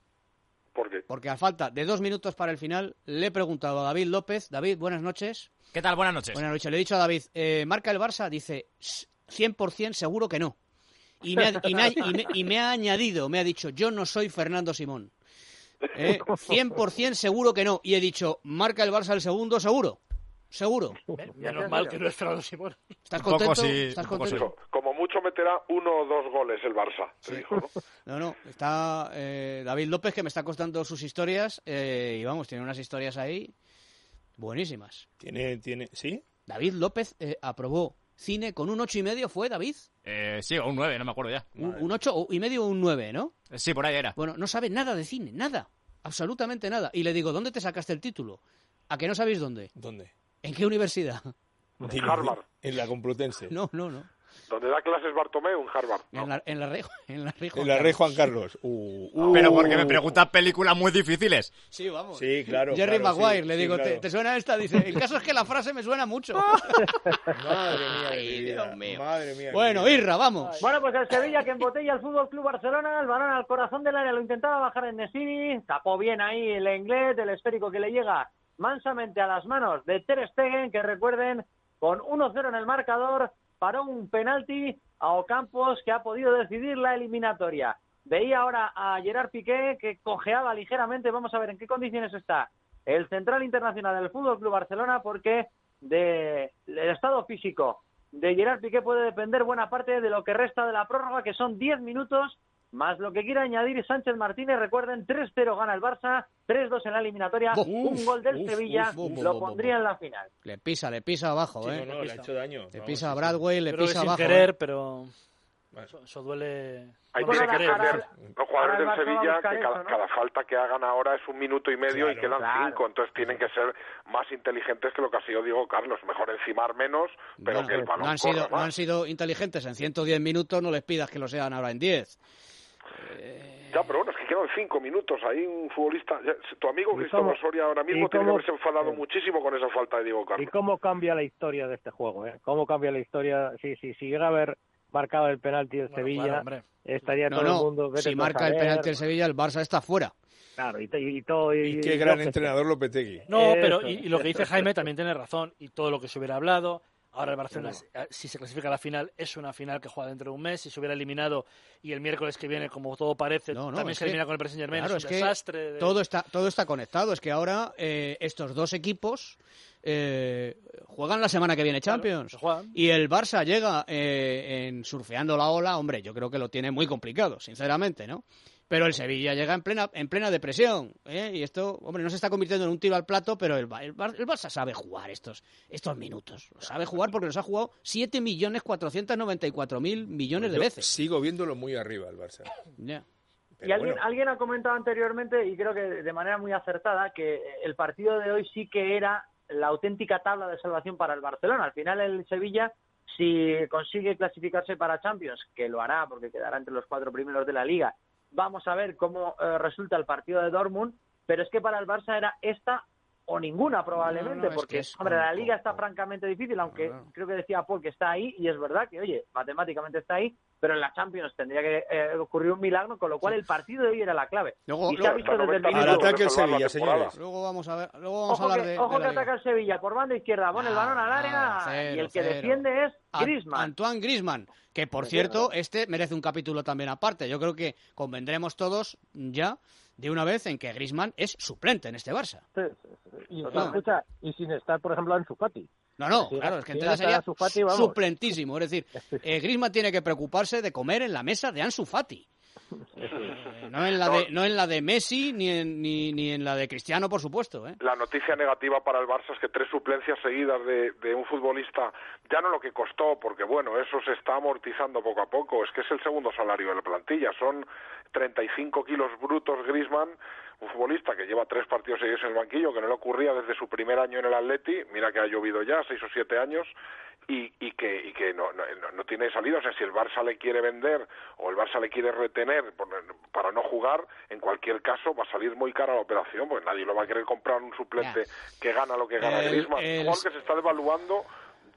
¿Por qué? Porque a falta de dos minutos para el final le he preguntado a David López. David, buenas noches. ¿Qué tal? Buenas noches. Buenas noches. Le he dicho a David, eh, ¿marca el Barça? Dice, "S- cien por ciento seguro que no. Y me, ha, y, me ha, y, me, y me ha añadido, me ha dicho, yo no soy Fernando Simón. ¿Eh? cien por ciento seguro que no. Y he dicho, marca el Barça el segundo, seguro. Seguro. Menos mal que no es Fernando Simón. ¿Estás contento? Sí, ¿Estás contento? Sí. Como mucho meterá uno o dos goles el Barça, te dijo, ¿no? No, no, está eh, David López, que me está contando sus historias, eh, y vamos, tiene unas historias ahí buenísimas. Tiene, tiene, ¿sí? David López eh, aprobó cine con un ocho y medio, ¿fue, David? Eh, sí, o un nueve, no me acuerdo ya. Un, un ocho y medio o un nueve, ¿no? Eh, sí, por ahí era. Bueno, no sabe nada de cine, nada, absolutamente nada. Y le digo, ¿dónde te sacaste el título? ¿A que no sabéis dónde? ¿Dónde? ¿En qué universidad? En Harvard. En la Complutense. No, no, no. Donde da clases Bartomeu, en Harvard. ¿no? En la, en la Rey en la Rey Juan En la Rey Juan Carlos. Carlos. Uh, uh. Pero porque me preguntan películas muy difíciles. Sí, vamos. Sí, claro. Jerry claro, Maguire, sí, le sí, digo, claro. ¿te, ¿te suena esta? Dice, el caso es que la frase me suena mucho. Madre mía, de Ay, mi vida. Dios mío. Madre mía. Bueno, mía. Irra, vamos. Bueno, pues el Sevilla que embotella al Fútbol Club Barcelona, el balón al corazón del área, lo intentaba bajar en Nesiri, tapó bien ahí el inglés, el esférico que le llega mansamente a las manos de Ter Stegen, que recuerden, con uno cero en el marcador, paró un penalti a Ocampos, que ha podido decidir la eliminatoria. Veía ahora a Gerard Piqué, que cojeaba ligeramente. Vamos a ver en qué condiciones está el central internacional del Fútbol Club Barcelona, porque de, del estado físico de Gerard Piqué puede depender buena parte de lo que resta de la prórroga, que son diez minutos, más lo que quiera añadir Sánchez Martínez. Recuerden, tres cero gana el Barça, tres dos en la eliminatoria, Uf, un gol del uf, Sevilla, uf, uf, lo uf, pondría uf. en la final. Le pisa, le pisa abajo, Sí, ¿eh? no, no, le ha hecho daño. Le Vamos, pisa a sí, sí. Bradway, le Creo que pisa sin abajo. querer, ¿eh? pero Bueno. eso, eso duele. Ahí Bueno, tiene que ahora- entender ahora- los jugadores ahora el del Barça va a Sevilla buscar que cada, eso, ¿no? cada falta que hagan ahora es un minuto y medio Claro, y quedan claro. cinco, entonces tienen que ser más inteligentes que lo que ha sido Diego Carlos, mejor encimar menos, pero Bueno, que el balón no han corra sido, no más. han sido inteligentes en ciento diez minutos, no les pidas que lo sean ahora en diez. Ya, pero bueno, es que quedan cinco minutos. Ahí un futbolista... ya, tu amigo ¿Y Cristóbal cómo- Soria ahora mismo y tiene que cómo- haberse enfadado eh, muchísimo con esa falta de Diego ¿Y Carlos. cómo cambia la historia de este juego? ¿eh? ¿Cómo cambia la historia? Si, si, si llega a haber marcado el penalti del Bueno, Sevilla, claro, hombre. estaría No, todo el no, mundo... vete si tú a marca el saber. penalti el Sevilla, el Barça está fuera. Claro, y, y, y todo... Y, Y qué y gran López. entrenador Lopetegui. No, Eso. pero y, y lo que dice Jaime también tiene razón. Y todo lo que se hubiera hablado. Ahora el Barcelona, eh, si se clasifica a la final, es una final que juega dentro de un mes. Si se hubiera eliminado y el miércoles que viene, como todo parece, No, no, también es se que- elimina con el Paris Saint-Germain. Claro, es un es que desastre. de- todo está, todo está conectado. Es que ahora eh, estos dos equipos eh, juegan la semana que viene Claro, Champions. se juegan. Y el Barça llega eh, en surfeando la ola, hombre, yo creo que lo tiene muy complicado, sinceramente, ¿no? Pero el Sevilla llega en plena en plena depresión, ¿eh? Y esto, hombre, no se está convirtiendo en un tiro al plato, pero el, Ba- el, Bar- el Barça sabe jugar estos estos minutos. Lo sabe jugar porque los ha jugado siete millones cuatrocientos noventa y cuatro mil millones de Yo veces. sigo viéndolo muy arriba el Barça. Ya. Pero Y alguien, bueno, alguien ha comentado anteriormente, y creo que de manera muy acertada, que el partido de hoy sí que era la auténtica tabla de salvación para el Barcelona. Al final el Sevilla, si consigue clasificarse para Champions, que lo hará porque quedará entre los cuatro primeros de la Liga, vamos a ver cómo eh, resulta el partido de Dortmund, pero es que para el Barça era esta o ninguna probablemente, No, no, es porque que es hombre, la con- Liga con- está con- francamente difícil, aunque Claro. creo que decía Paul que está ahí, y es verdad que, oye, matemáticamente está ahí, pero en la Champions tendría que eh, ocurrir un milagro, con lo cual el partido de hoy era la clave. Luego- y se luego- ha visto desde el noventa minuto al minutos ataque el de salvar la Sevilla, temporada. señores. Luego vamos a ver, luego vamos a Ojo hablar que, de, ojo de que la Liga. ataca el Sevilla por banda izquierda, pone el Nada, balón al área, nada, cero, y el que cero. defiende es An- Griezmann. Antoine Griezmann, que por Sí, cierto, este merece un capítulo también aparte. Yo creo que convendremos todos ya de una vez en que Griezmann es suplente en este Barça. Sí, sí, sí. Y, Totalmente. escucha, y sin estar, por ejemplo, Ansu Fati. No, no, Si claro, es que si entonces está sería Ansu Fati, vamos. suplentísimo. Es decir, eh, Griezmann tiene que preocuparse de comer en la mesa de Ansu Fati. Eh, no, en la de, no en la de Messi ni en, ni, ni en la de Cristiano, por supuesto. ¿eh? La noticia negativa para el Barça es que tres suplencias seguidas de, de un futbolista, ya no lo que costó, porque bueno, eso se está amortizando poco a poco, es que es el segundo salario de la plantilla, son treinta y cinco kilos brutos Griezmann, un futbolista que lleva tres partidos seguidos en el banquillo, que no le ocurría desde su primer año en el Atleti, mira que ha llovido ya, seis o siete años, y, y que, y que no, no, no tiene salida. O sea, si el Barça le quiere vender o el Barça le quiere retener por, para no jugar, en cualquier caso va a salir muy cara la operación, porque nadie lo va a querer comprar un suplente Ya. que gana lo que gana El- Griezmann. el- Un jugador que se está devaluando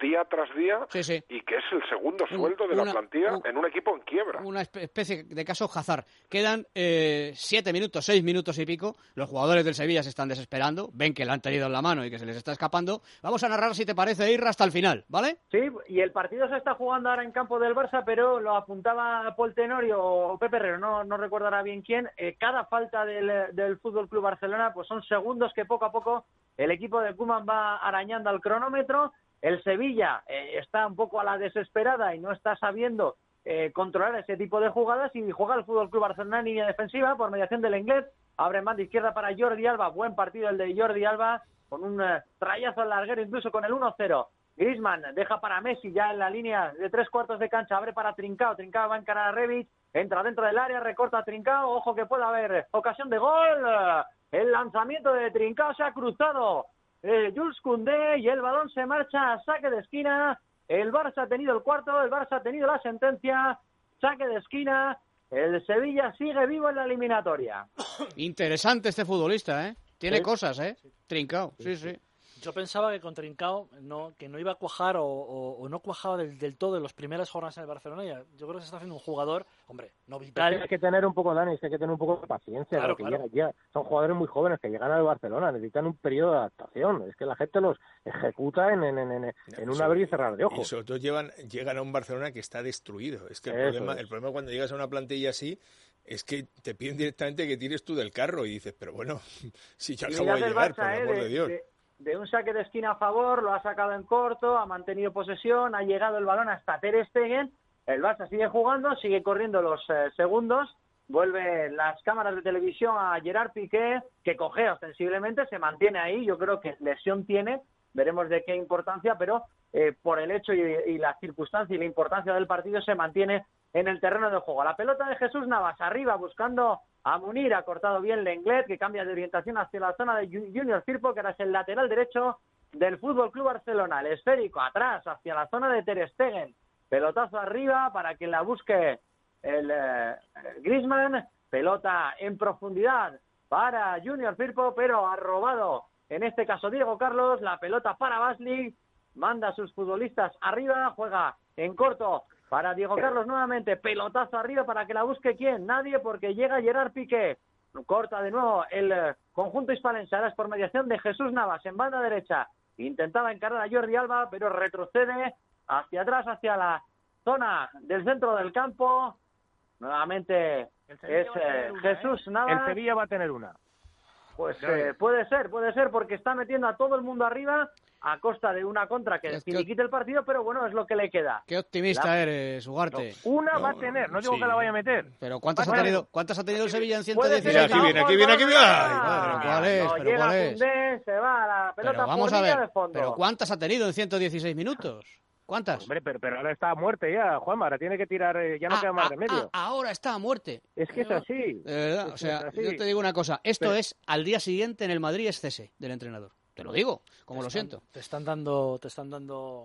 día tras día sí, sí. y que es el segundo sueldo de una, la plantilla un, en un equipo en quiebra. Una especie de caso Hazard. Quedan eh, siete minutos, seis minutos y pico. Los jugadores del Sevilla se están desesperando, ven que la han tenido en la mano y que se les está escapando. Vamos a narrar, si te parece, ir hasta el final, ¿vale? Sí, y el partido se está jugando ahora en campo del Barça, pero lo apuntaba Paul Tenorio o Pepe Herrero, no, no recuerdo ahora bien quién. Eh, cada falta del, del Fútbol Club Barcelona pues son segundos que poco a poco el equipo de Koeman va arañando al cronómetro. El Sevilla eh, está un poco a la desesperada y no está sabiendo eh, controlar ese tipo de jugadas, y juega el Fútbol Club Barcelona en línea defensiva por mediación del Lenglet. Abre en banda izquierda para Jordi Alba. Buen partido el de Jordi Alba, con un eh, trayazo al larguero, incluso con el uno cero. Griezmann deja para Messi ya en la línea de tres cuartos de cancha. Abre para Trincao. Trincao va a encarar a Rebic. Entra dentro del área, recorta a Trincao. Ojo que puede haber ocasión de gol. El lanzamiento de Trincao se ha cruzado eh, Jules Koundé y el balón se marcha a saque de esquina. El Barça ha tenido el cuarto, el Barça ha tenido la sentencia. Saque de esquina. El Sevilla sigue vivo en la eliminatoria. Interesante este futbolista, ¿eh? Tiene ¿Sí? cosas, ¿eh? Trincao, sí, sí. Yo pensaba que con Trincao no, que no iba a cuajar o, o, o no cuajaba del, del todo en las primeras jornadas en el Barcelona. Ya, yo creo que se está haciendo un jugador, hombre, no vital. Hay que tener un poco, Dani, hay que tener un poco de paciencia. Claro, porque claro. llega, llega, son jugadores muy jóvenes que llegan al Barcelona, necesitan un periodo de adaptación. Es que la gente los ejecuta en, en, en, en, en un abrir y cerrar de ojos. Y sobre todo llevan, llegan a un Barcelona que está destruido. Es que el problema, es. el problema cuando llegas a una plantilla así es que te piden directamente que tires tú del carro y dices, pero bueno, si yo acabo de llegar, Barça, por el amor eh, de Dios. De, de un saque de esquina a favor, lo ha sacado en corto, ha mantenido posesión, ha llegado el balón hasta Ter Stegen. El Barça sigue jugando, sigue corriendo los eh, segundos. Vuelven las cámaras de televisión a Gerard Piqué, que cojea ostensiblemente, se mantiene ahí. Yo creo que lesión tiene, veremos de qué importancia, pero eh, por el hecho y, y la circunstancia y la importancia del partido se mantiene en el terreno de juego. La pelota de Jesús Navas arriba buscando a Munir, ha cortado bien Lenglet, que cambia de orientación hacia la zona de Junior Firpo, que ahora es el lateral derecho del Fútbol Club Barcelona. El esférico atrás hacia la zona de Ter Stegen, pelotazo arriba para que la busque el eh, Griezmann, pelota en profundidad para Junior Firpo, pero ha robado en este caso Diego Carlos, la pelota para Basli, manda a sus futbolistas arriba, juega en corto para Diego Carlos nuevamente, pelotazo arriba para que la busque ¿quién? Nadie, porque llega Gerard Piqué. Corta de nuevo el eh, conjunto hispalense, ahora es por mediación de Jesús Navas en banda derecha. Intentaba encarar a Jordi Alba, pero retrocede hacia atrás, hacia la zona del centro del campo. Nuevamente es eh, una, Jesús ¿eh? Navas. El Sevilla va a tener una. Pues eh, puede ser, puede ser, porque está metiendo a todo el mundo arriba a costa de una contra que Es finiquite que... el partido, pero bueno, es lo que le queda. Qué optimista la... eres, Ugarte. No, una no, va a tener, no digo sí. que la vaya a meter. Pero ¿cuántas bueno, ha tenido ¿cuántas ha tenido el Sevilla en ciento puede ser dieciséis? Mira, aquí viene, aquí viene, aquí viene. Ay, madre, pero ¿cuál es? No, ¿Pero llega cuál es? Koundé, se va a la pelota Pero vamos por a línea ver, de fondo. pero ¿cuántas ha tenido en ciento dieciséis minutos? ¿Cuántas? Hombre, pero, pero ahora está a muerte ya, Juanma, ahora tiene que tirar, eh, ya no Ah, queda más ah, remedio. ah, ahora está a muerte. Es que es así. De verdad, Es o sea, que es así. yo te digo una cosa, esto Pero- es al día siguiente en el Madrid es cese del entrenador. Te lo digo, como Te lo están- siento. Te están dando, te están dando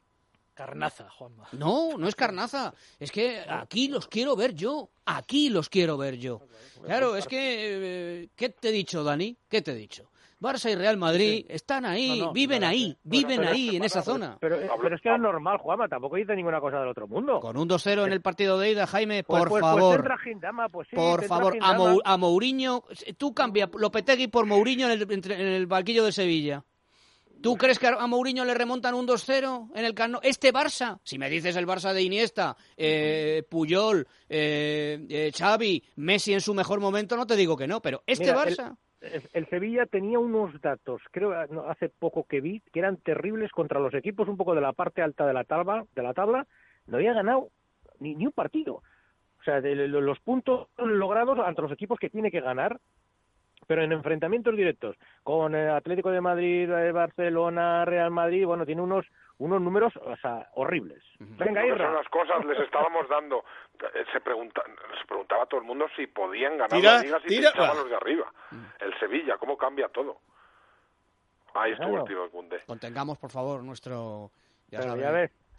carnaza, Juanma. No, no es carnaza. Es que aquí los quiero ver yo. Aquí los quiero ver yo. Claro, es que... eh, ¿qué te he dicho, Dani? ¿Qué te he dicho? Barça y Real Madrid están ahí, No, no, viven claro, ahí, sí. viven Bueno, pero- ahí, en esa pero- zona. Pero, pero, pero es que es normal, Juanma, tampoco dice ninguna cosa del otro mundo. Con un dos cero en el partido de ida, Jaime, Pues- por pues- pues favor. tendrá Gindama, pues sí, Por tendrá favor, a, Gindama. Mou- a Mourinho, tú cambia Lopetegui por Mourinho en el, entre- en el banquillo de Sevilla. ¿Tú crees que a Mourinho le remontan un dos cero en el Camp Nou? Este Barça, si me dices el Barça de Iniesta, eh, Puyol, eh, eh, Xavi, Messi en su mejor momento, no te digo que no, pero este Mira, el- Barça... El, el Sevilla tenía unos datos, creo no, hace poco que vi, que eran terribles contra los equipos un poco de la parte alta de la tabla, de la tabla, no había ganado ni, ni un partido. O sea, de, de los puntos logrados ante los equipos que tiene que ganar, pero en enfrentamientos directos con el Atlético de Madrid, eh, Barcelona, Real Madrid, bueno, tiene unos unos números, o sea, horribles. Venga, Esas Irra. son las cosas, les estábamos dando. Eh, Se, pregunta, se preguntaba a todo el mundo si podían ganar Tira, la liga si tira, pinchaban va. los de arriba. El Sevilla, cómo cambia todo. Ahí estuvo Claro. el tío de Koundé. Contengamos, por favor, nuestro... Ya Pero sabes, ya ves,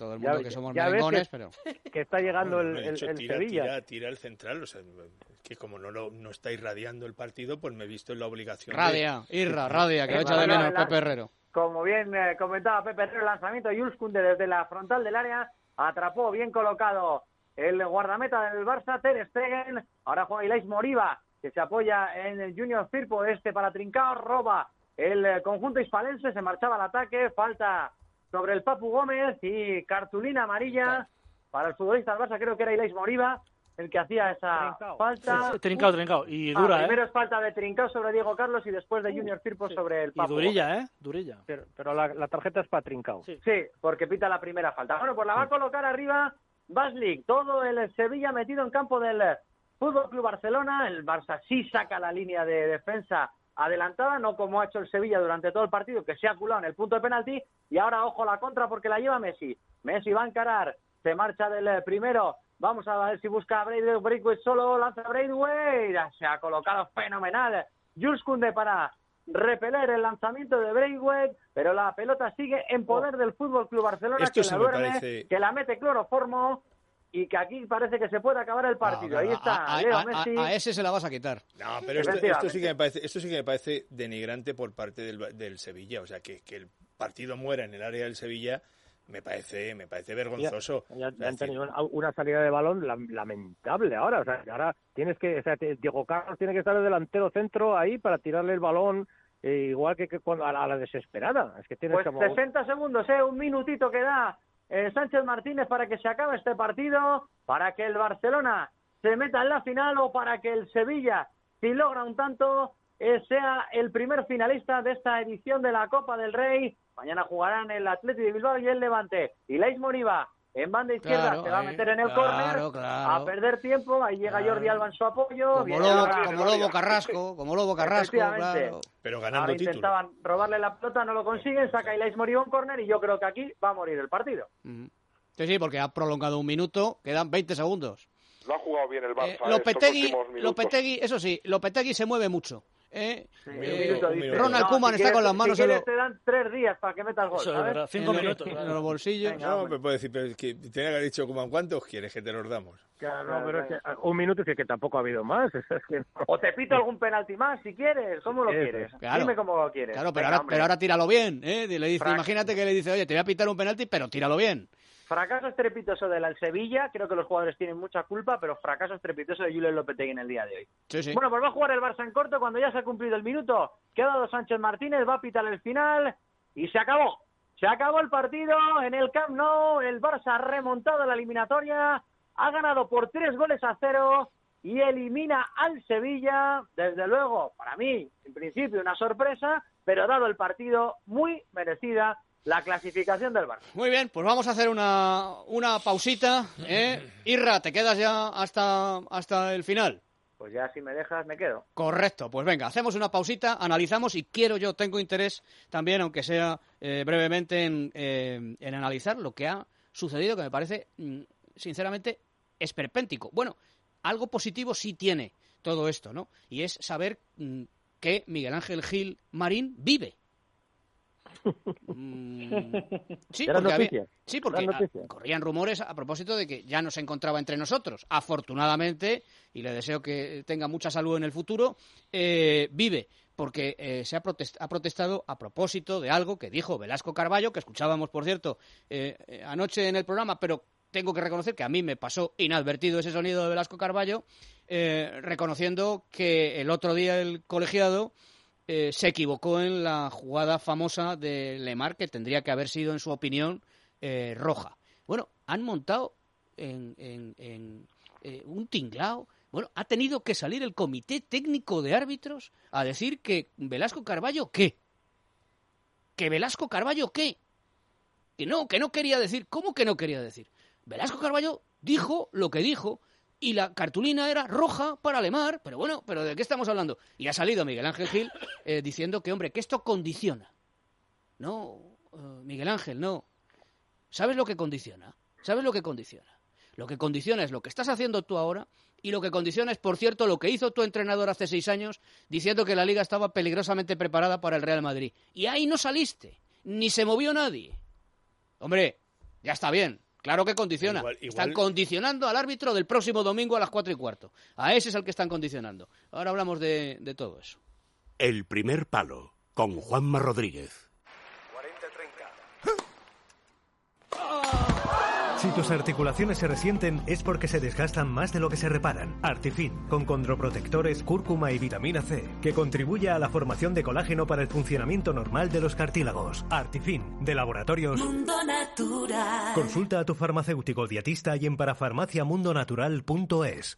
todo el mundo Ya- que somos ya ves merengones, que- pero... Que está llegando Bueno, el, no he el- dicho el tira, Sevilla. Tira, tira el central, o sea, que como no, lo, no está irradiando el partido, pues me he visto en la obligación de... Radia, Irra, Radia, que lo Eh, echa de bueno, menos la- Pepe Herrero. Como bien eh, comentaba Pepe Herrero, el lanzamiento de Jules Koundé desde la frontal del área, atrapó bien colocado el guardameta del Barça, Ter Stegen. Ahora juega Ilaix Moriba, que se apoya en el Junior Firpo, este para Trincao, roba el eh, conjunto hispalense, se marchaba al ataque, falta sobre el Papu Gómez y cartulina amarilla para el futbolista del Barça, creo que era Ilaix Moriba el que hacía esa Trincao. falta. Trincao, trincao. Y Ah, dura, primero ¿eh? es falta de Trincao sobre Diego Carlos y después de Junior Firpo sobre el Y Papu. durilla, ¿eh? Durilla. Pero, pero la, la tarjeta es para Trincao. Sí. Sí, porque pita la primera falta. Bueno, pues la va a colocar arriba Baslik. Todo el Sevilla metido en campo del Fútbol Club Barcelona. El Barça sí saca la línea de defensa adelantada, no como ha hecho el Sevilla durante todo el partido, que se ha culado en el punto de penalti. Y ahora, ojo, la contra porque la lleva Messi. Messi va a encarar, se marcha del eh, primero. Vamos a ver si busca a Braithwaite, Braithwaite solo, lanza a Braithwaite, se ha colocado fenomenal Jules Koundé para repeler el lanzamiento de Braithwaite, pero la pelota sigue en poder del Fútbol Club Barcelona, Esto que sí la me duerme, parece- que la mete cloroformo y que aquí parece que se puede acabar el partido. No, Ahí no, está a, a- Leo a- Messi. a ese se la vas a quitar. No, pero esto, esto Efectivamente. sí que me parece, esto sí que me parece denigrante por parte del, del Sevilla, o sea, que, que el partido muera en el área del Sevilla me parece, me parece vergonzoso. Ya, Es ya han decir, tenido una, una salida de balón lam- lamentable ahora. O sea, ahora tienes que, o sea, te- Diego Carlos tiene que estar el delantero centro ahí para tirarle el balón, eh, igual que, que cuando, a, la, a la desesperada. Es que tienes Pues como... sesenta segundos, ¿eh? Un minutito que da eh, Sánchez Martínez para que se acabe este partido, para que el Barcelona se meta en la final o para que el Sevilla, si logra un tanto, eh, sea el primer finalista de esta edición de la Copa del Rey. Mañana jugarán el Athletic de Bilbao y el Levante. Y Ilaix Moriba en banda izquierda Claro, se va a ahí, meter en el claro, córner claro. a perder tiempo. Ahí llega Claro. Jordi Alba en su apoyo. Como viene Lobo, ahora- como Lobo Carrasco, como Lobo Carrasco, Efectivamente. claro. pero Ahora ganando título. intentaban robarle la pelota, no lo consiguen, saca Ilaix Moriba un córner y yo creo que aquí va a morir el partido. Ujú. Sí, sí, porque ha prolongado un minuto, quedan veinte segundos. Lo ha jugado bien el Barça. Eh, estos Lopetegui, últimos minutos. Lopetegui, eso sí, Lopetegui se mueve mucho. ¿eh? Sí, Eh, un minuto, un dice. minuto. Ronald No, Koeman si está quieres- con las manos si en, quieres lo- te dan tres días para que metas gol, Eso es ¿sabes? verdad. Cinco en lo- minutos. en claro. los bolsillos. Venga. No, me puede decir, pero es que tenía que haber dicho como cuántos quieres que te los damos. No, pero es que, ah, un minuto es que tampoco ha habido más. Es que no. O te pito algún penalti más si quieres, ¿cómo lo Eso, quieres? claro. Dime cómo lo quieres. Claro, pero Venga, ahora, hombre. pero ahora tíralo bien. ¿eh? Le dice, Frac- imagínate que le dice, oye, te voy a pitar un penalti, pero tíralo bien. Fracaso estrepitoso del Sevilla, creo que los jugadores tienen mucha culpa, pero fracaso estrepitoso de Julen Lopetegui en el día de hoy. Sí, sí. Bueno, pues va a jugar el Barça en corto cuando ya se ha cumplido el minuto. Que ha dado Sánchez Martínez, va a pitar el final y se acabó. Se acabó el partido en el Camp Nou. El Barça ha remontado la eliminatoria, ha ganado por tres goles a cero y elimina al Sevilla. Desde luego, para mí, en principio, una sorpresa, pero dado el partido, muy merecida la clasificación del Barça. Muy bien, pues vamos a hacer una, una pausita. ¿eh? Irra, ¿te quedas ya hasta, hasta el final? Pues ya si me dejas, me quedo. Correcto, pues venga, hacemos una pausita, analizamos y quiero yo, tengo interés también, aunque sea eh, brevemente, en, eh, en analizar lo que ha sucedido, que me parece, mm, sinceramente, esperpéntico. Bueno, algo positivo sí tiene todo esto, ¿no? Y es saber mm, que Miguel Ángel Gil Marín vive. Mm, sí, Gran porque, había- noticia. sí, porque Gran noticia. a- corrían rumores a propósito de que ya no se encontraba entre nosotros. Afortunadamente, y le deseo que tenga mucha salud en el futuro, eh, vive, porque eh, se ha, protest- ha protestado a propósito de algo que dijo Velasco Carballo, que escuchábamos, por cierto, eh, eh, anoche en el programa, pero tengo que reconocer que a mí me pasó inadvertido ese sonido de Velasco Carballo, eh, reconociendo que el otro día el colegiado eh, se equivocó en la jugada famosa de Lemar, que tendría que haber sido, en su opinión, eh, roja. Bueno, han montado en, en, en eh, un tinglao. Bueno, ha tenido que salir el Comité Técnico de Árbitros a decir que Velasco Carballo, ¿qué? ¿Que Velasco Carballo qué? Que no, que no quería decir. ¿Cómo que no quería decir? Velasco Carballo dijo lo que dijo y la cartulina era roja para Lemar, pero bueno, ¿pero de qué estamos hablando? Y ha salido Miguel Ángel Gil eh, diciendo que, hombre, que esto condiciona. No, uh, Miguel Ángel, no. ¿Sabes lo que condiciona? ¿Sabes lo que condiciona? Lo que condiciona es lo que estás haciendo tú ahora y lo que condiciona es, por cierto, lo que hizo tu entrenador hace seis años diciendo que la Liga estaba peligrosamente preparada para el Real Madrid. Y ahí no saliste, ni se movió nadie. Hombre, Ya está bien. Claro que condiciona. Igual, igual... Están condicionando al árbitro del próximo domingo a las cuatro y cuarto. A ese es el que están condicionando. Ahora hablamos de, de todo eso. El primer palo, con Juanma Rodríguez. Si tus articulaciones se resienten es porque se desgastan más de lo que se reparan. Artifin, con condroprotectores, cúrcuma y vitamina C, que contribuye a la formación de colágeno para el funcionamiento normal de los cartílagos. Artifin, de Laboratorios Mundo Natural. Consulta a tu farmacéutico dietista y en parafarmacia mundo natural punto es.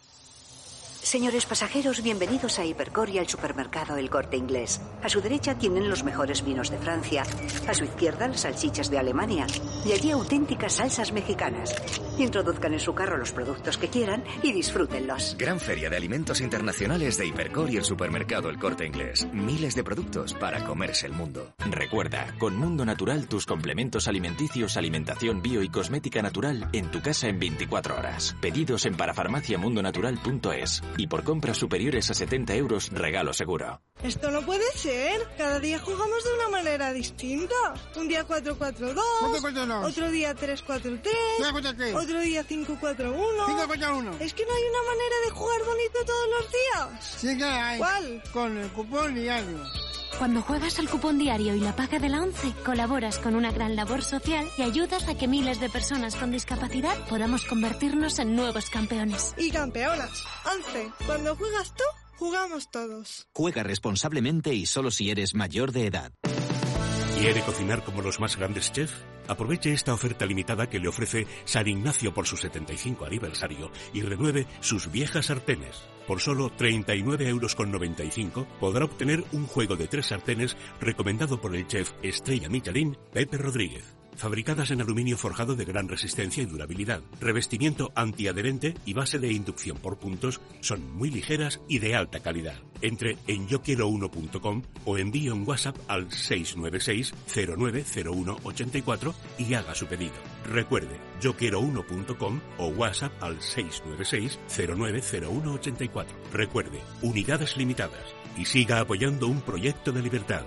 Señores pasajeros, bienvenidos a Hipercor y al supermercado El Corte Inglés. A su derecha tienen los mejores vinos de Francia, a su izquierda las salchichas de Alemania y allí auténticas salsas mexicanas. Introduzcan en su carro los productos que quieran y disfrútenlos. Gran feria de alimentos internacionales de Hipercor y el supermercado El Corte Inglés. Miles de productos para comerse el mundo. Recuerda, con Mundo Natural tus complementos alimenticios, alimentación bio y cosmética natural en tu casa en veinticuatro horas. Pedidos en parafarmacia mundo natural punto es. Y por compras superiores a setenta euros, regalo seguro. Esto no puede ser. Cada día jugamos de una manera distinta. Un día cuatro cuatro dos, otro día tres cuatro tres, otro día cinco cuatro uno. Es que no hay una manera de jugar bonito todos los días. Sí que hay. ¿Cuál? Con el cupón diario. Cuando juegas al cupón diario y la paga de la ONCE, colaboras con una gran labor social y ayudas a que miles de personas con discapacidad podamos convertirnos en nuevos campeones. Y campeonas. ONCE, cuando juegas tú, jugamos todos. Juega responsablemente y solo si eres mayor de edad. ¿Quiere cocinar como los más grandes chefs? Aproveche esta oferta limitada que le ofrece San Ignacio por su setenta y cinco aniversario y renueve sus viejas sartenes. Por solo treinta y nueve euros con noventa y cinco podrá obtener un juego de tres sartenes recomendado por el chef estrella Michelin Pepe Rodríguez. Fabricadas en aluminio forjado de gran resistencia y durabilidad, revestimiento antiadherente y base de inducción por puntos, son muy ligeras y de alta calidad. Entre en yo quiero uno punto com o envíe un WhatsApp al seis nueve seis cero nueve cero uno ocho cuatro y haga su pedido. Recuerde, yo quiero uno punto com o WhatsApp al seis nueve seis cero nueve cero uno ocho cuatro. Recuerde, unidades limitadas y siga apoyando un proyecto de libertad.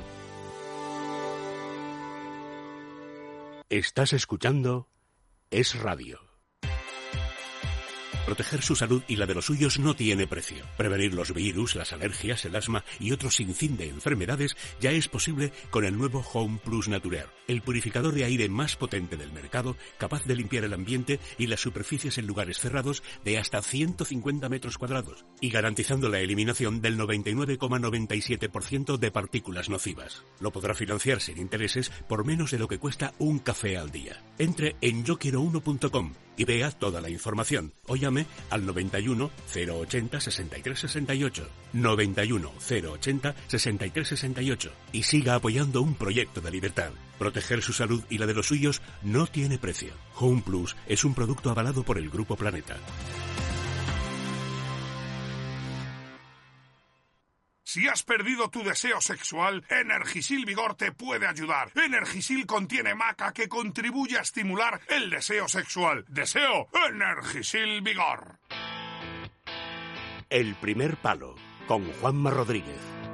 Estás escuchando Es Radio. Proteger su salud y la de los suyos no tiene precio. Prevenir los virus, las alergias, el asma y otro sinfín de enfermedades ya es posible con el nuevo Home Plus Naturaire, el purificador de aire más potente del mercado, capaz de limpiar el ambiente y las superficies en lugares cerrados de hasta ciento cincuenta metros cuadrados y garantizando la eliminación del noventa y nueve coma noventa y siete por ciento de partículas nocivas. Lo podrá financiar sin intereses por menos de lo que cuesta un café al día. Entre en yo quiero uno punto com y vea toda la información o llame al noventa y uno cero ochenta sesenta y tres sesenta y ocho, noventa y uno cero ochenta sesenta y tres sesenta y ocho y siga apoyando un proyecto de libertad. Proteger su salud y la de los suyos no tiene precio. Home Plus es un producto avalado por el Grupo Planeta. Si has perdido tu deseo sexual, Energisil Vigor te puede ayudar. Energisil contiene maca que contribuye a estimular el deseo sexual. Deseo Energisil Vigor. El primer palo, con Juanma Rodríguez.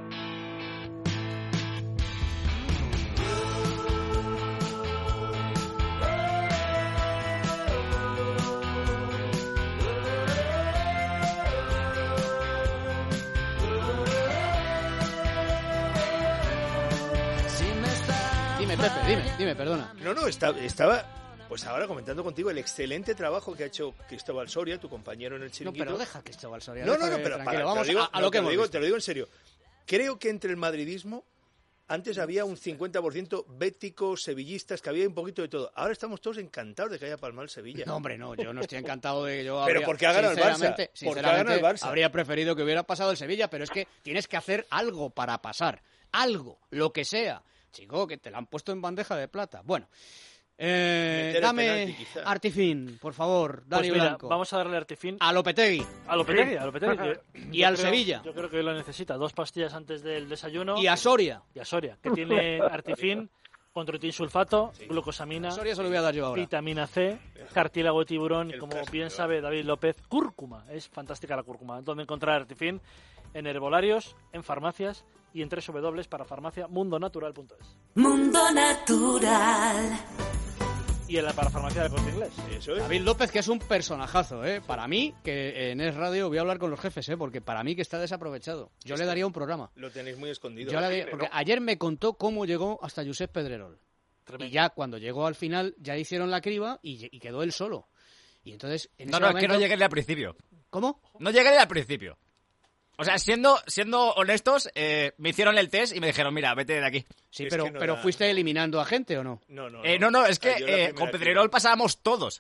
Pepe, dime, dime, perdona. No, no, estaba, estaba pues ahora comentando contigo el excelente trabajo que ha hecho Cristóbal Soria, tu compañero en el Chiringuito. No, pero deja Cristóbal Soria. No, no, no, pero para, vamos te lo digo, a, a no, lo que te lo digo, visto. te lo digo en serio. Creo que entre el madridismo antes había un cincuenta por ciento béticos, sevillistas, que había un poquito de todo. Ahora estamos todos encantados de que haya palmado el Sevilla. No, hombre, no, yo no estoy encantado de que yo Pero habría, porque ha ganado el Barça. Porque ha ganado el Barça. Habría preferido que hubiera pasado el Sevilla, pero es que tienes que hacer algo para pasar. Algo, lo que sea. Chico, que te la han puesto en bandeja de plata. Bueno, eh, dame penalti, Artifin, por favor, Dani pues mira, Blanco. Vamos a darle Artifin. A Lopetegui. A Lopetegui, a Lopetegui. Y al creo, Sevilla. Yo creo que lo necesita. Dos pastillas antes del desayuno. Y a Soria. Y a Soria, que tiene Artifin, controtinsulfato, sí. glucosamina, Soria se lo voy a dar yo ahora. Vitamina C, cartílago de tiburón y, como bien sabe David López, cúrcuma. Es fantástica la cúrcuma. Donde encontrar Artifin en herbolarios, en farmacias y en doble u doble u doble u para farmacia mundo natural punto es. Mundo Natural. y en la parafarmacia del Corte Inglés. Eso es. David López, que es un personajazo, ¿eh? Para mí, que en Es Radio voy a hablar con los jefes, ¿eh? Porque para mí que está desaprovechado. Yo es le daría un programa. Lo tenéis muy escondido. Yo le daría, porque ayer me contó cómo llegó hasta Josep Pedrerol. Tremendo. Y ya cuando llegó al final, ya hicieron la criba y, y quedó él solo. Y entonces, en no, ese no, momento... es que no llegué ni al principio. ¿Cómo? No llegué ni al principio. O sea, siendo siendo honestos, eh, me hicieron el test y me dijeron, mira, vete de aquí. Sí, es pero, no pero da... ¿fuiste eliminando a gente o no? No, no, eh, no, no, es que eh, con Pedrerol criba. pasábamos todos.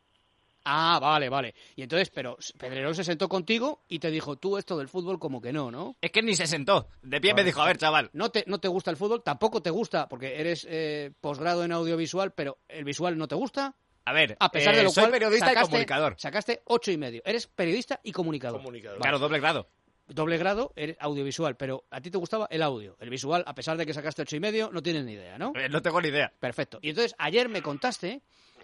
Ah, vale, vale. Y entonces, pero Pedrerol se sentó contigo y te dijo, tú esto del fútbol como que no, ¿no? Es que ni se sentó. De pie vale. me dijo, a ver, chaval. No te, no te gusta el fútbol, tampoco te gusta, porque eres eh, posgrado en audiovisual, pero el visual no te gusta. A ver, a pesar eh, de lo soy cual, periodista sacaste, y comunicador. Sacaste ocho y medio. Eres periodista y comunicador. comunicador. Vale. Claro, doble grado. Doble grado, eres audiovisual, pero a ti te gustaba el audio. El visual, a pesar de que sacaste ocho y medio, no tienes ni idea, ¿no? Eh, no tengo ni idea. Perfecto. Y entonces, ayer me contaste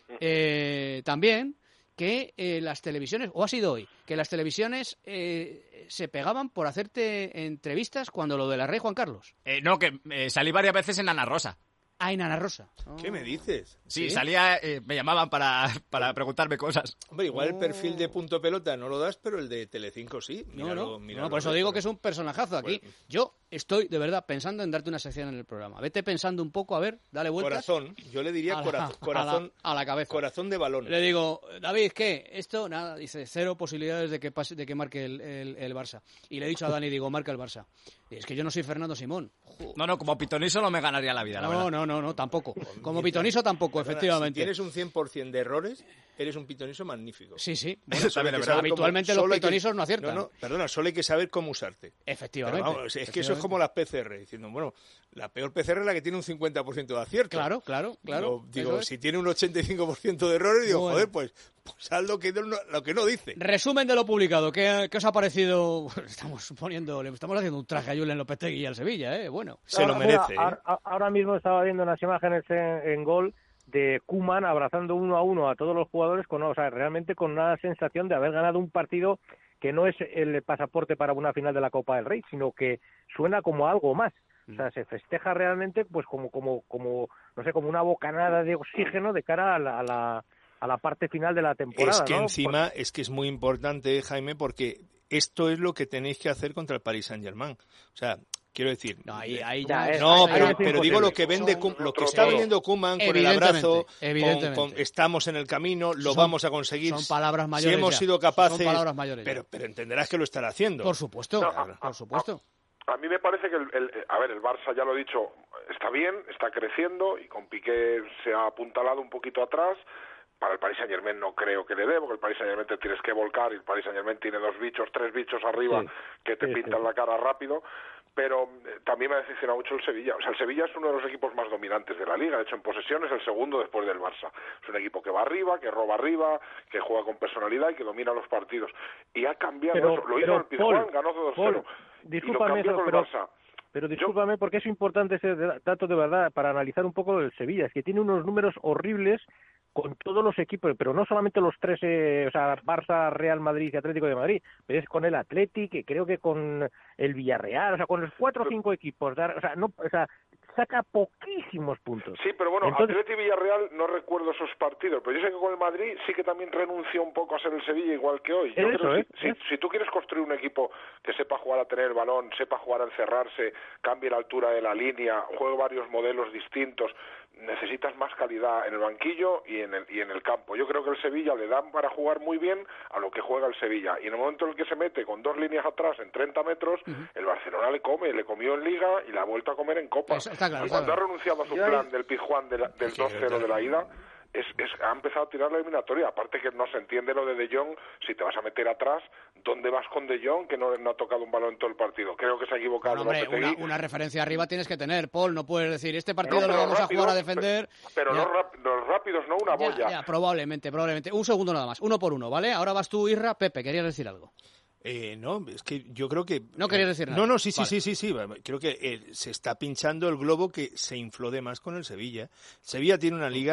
eh, también que eh, las televisiones, o ha sido hoy, que las televisiones eh, se pegaban por hacerte entrevistas cuando lo de la Rey Juan Carlos. Eh, no, que eh, salí varias veces en Ana Rosa. Ah, en Ana Rosa. Oh. ¿Qué me dices? Sí, ¿Sí? salía, eh, me llamaban para, para preguntarme cosas. Hombre, igual oh. el perfil de Punto Pelota no lo das, pero el de Telecinco sí. Míralo, Míralo, no, míralo no, por eso digo que es un personajazo aquí. Bueno. Yo estoy, de verdad, pensando en darte una sección en el programa. Vete pensando un poco, a ver, dale vueltas. Corazón, yo le diría a la, corazón, corazón a la, a la cabeza. Corazón de balón. Le digo, David, ¿qué? Esto, nada, dice, cero posibilidades de que pase, de que marque el, el, el Barça. Y le he dicho a Dani, digo, marca el Barça. Y es que yo no soy Fernando Simón. No, no, como pitoniso no me ganaría la vida, la no, verdad. No, no, no, tampoco. Como pitoniso tampoco, Perdona, efectivamente. Si tienes un cien por ciento de errores, eres un pitoniso magnífico. Sí, sí. Bueno, también es verdad. Habitualmente Cómo, los que, pitonisos no aciertan. No, no, perdona, solo hay que saber cómo usarte. Efectivamente. Pero vamos, es efectivamente. que eso es como las P C R, diciendo, bueno, la peor P C R es la que tiene un cincuenta por ciento de acierto. Claro, claro, claro. Digo, digo si tiene un ochenta y cinco por ciento de errores, digo, bueno. joder, pues, pues haz lo que, no, lo que no dice. Resumen de lo publicado. ¿Qué, qué os ha parecido? Estamos poniendo, le estamos haciendo un traje a Julen Lopetegui y al Sevilla, ¿eh? Bueno. Se lo merece. Mira, ¿eh? ahora, ahora mismo estaba viendo unas imágenes en, en Gol de Koeman abrazando uno a uno a todos los jugadores, con, o sea, realmente con una sensación de haber ganado un partido que no es el pasaporte para una final de la Copa del Rey, sino que suena como algo más. O sea, se festeja realmente pues como como como no sé, como una bocanada de oxígeno de cara a la a la, a la parte final de la temporada. Es que ¿no? encima Por... es que es muy importante, Jaime, porque esto es lo que tenéis que hacer contra el Paris Saint-Germain. O sea, quiero decir, no, ahí, ahí ya es, no, ahí pero, es pero digo lo que vende, Son, lo que está vendiendo Koeman con el abrazo, evidentemente. Con, con, estamos en el camino, lo son, vamos a conseguir. Son palabras mayores. Si hemos ya. sido capaces, son palabras mayores pero, pero entenderás que lo estará haciendo. Por supuesto, no, claro, por supuesto. A, a mí me parece que el, el, a ver, el Barça ya lo he dicho, está bien, está creciendo y con Piqué se ha apuntalado un poquito atrás. Para el Paris Saint-Germain no creo que le dé, porque el Paris Saint-Germain te tienes que volcar y el Paris Saint-Germain tiene dos bichos, tres bichos arriba sí, que te sí, pintan sí. la cara rápido, pero eh, también me ha decepcionado mucho el Sevilla. O sea, el Sevilla es uno de los equipos más dominantes de la Liga, de hecho en posesión es el segundo después del Barça. Es un equipo que va arriba, que roba arriba, que juega con personalidad y que domina los partidos. Y ha cambiado pero, eso, lo pero, hizo el Pizjuán, Paul, ganó dos cero. Discúlpame eso, pero... Barça. Pero discúlpame, Yo... porque es importante ese dato de verdad para analizar un poco del Sevilla. Es que tiene unos números horribles con todos los equipos, pero no solamente los tres, eh, o sea, Barça, Real Madrid y Atlético de Madrid, pero es con el Athletic, que creo que con el Villarreal, o sea, con los cuatro o cinco equipos, o sea, no, o sea, saca poquísimos puntos. Sí, pero bueno, Entonces... Athletic y Villarreal no recuerdo esos partidos, pero yo sé que con el Madrid sí que también renunció un poco a ser el Sevilla igual que hoy. Yo eso, creo ¿eh? que si, si, si tú quieres construir un equipo que sepa jugar a tener el balón, sepa jugar a encerrarse, cambie la altura de la línea, juegue varios modelos distintos, necesitas más calidad en el banquillo y en el, y en el campo. Yo creo que el Sevilla le dan para jugar muy bien a lo que juega el Sevilla. Y en el momento en el que se mete con dos líneas atrás en treinta metros, uh-huh. el Barcelona le come, le comió en Liga y la ha vuelto a comer en Copa. Eso está claro, y cuando está ha renunciado a su plan del Pizjuán de la, del dos cero de la ida, es, es, ha empezado a tirar la eliminatoria. Aparte que no se entiende lo de De Jong, si te vas a meter atrás, ¿dónde vas con De Jong que no, no ha tocado un balón en todo el partido? Creo que se ha equivocado. Bueno, hombre, una, una referencia arriba tienes que tener, Paul, no puedes decir, este partido no, lo vamos rápido, a jugar a defender. Pero, pero los, rap, los rápidos, no una ya, boya. Ya, probablemente, probablemente. Un segundo nada más, uno por uno, ¿vale? Ahora vas tú, Isra. Pepe, ¿querías decir algo? Eh, no, es que yo creo que... No querías decir nada. No, no, sí, sí, vale. sí, sí, sí. Creo que eh, se está pinchando el globo que se infló de más con el Sevilla. Sevilla tiene una liga,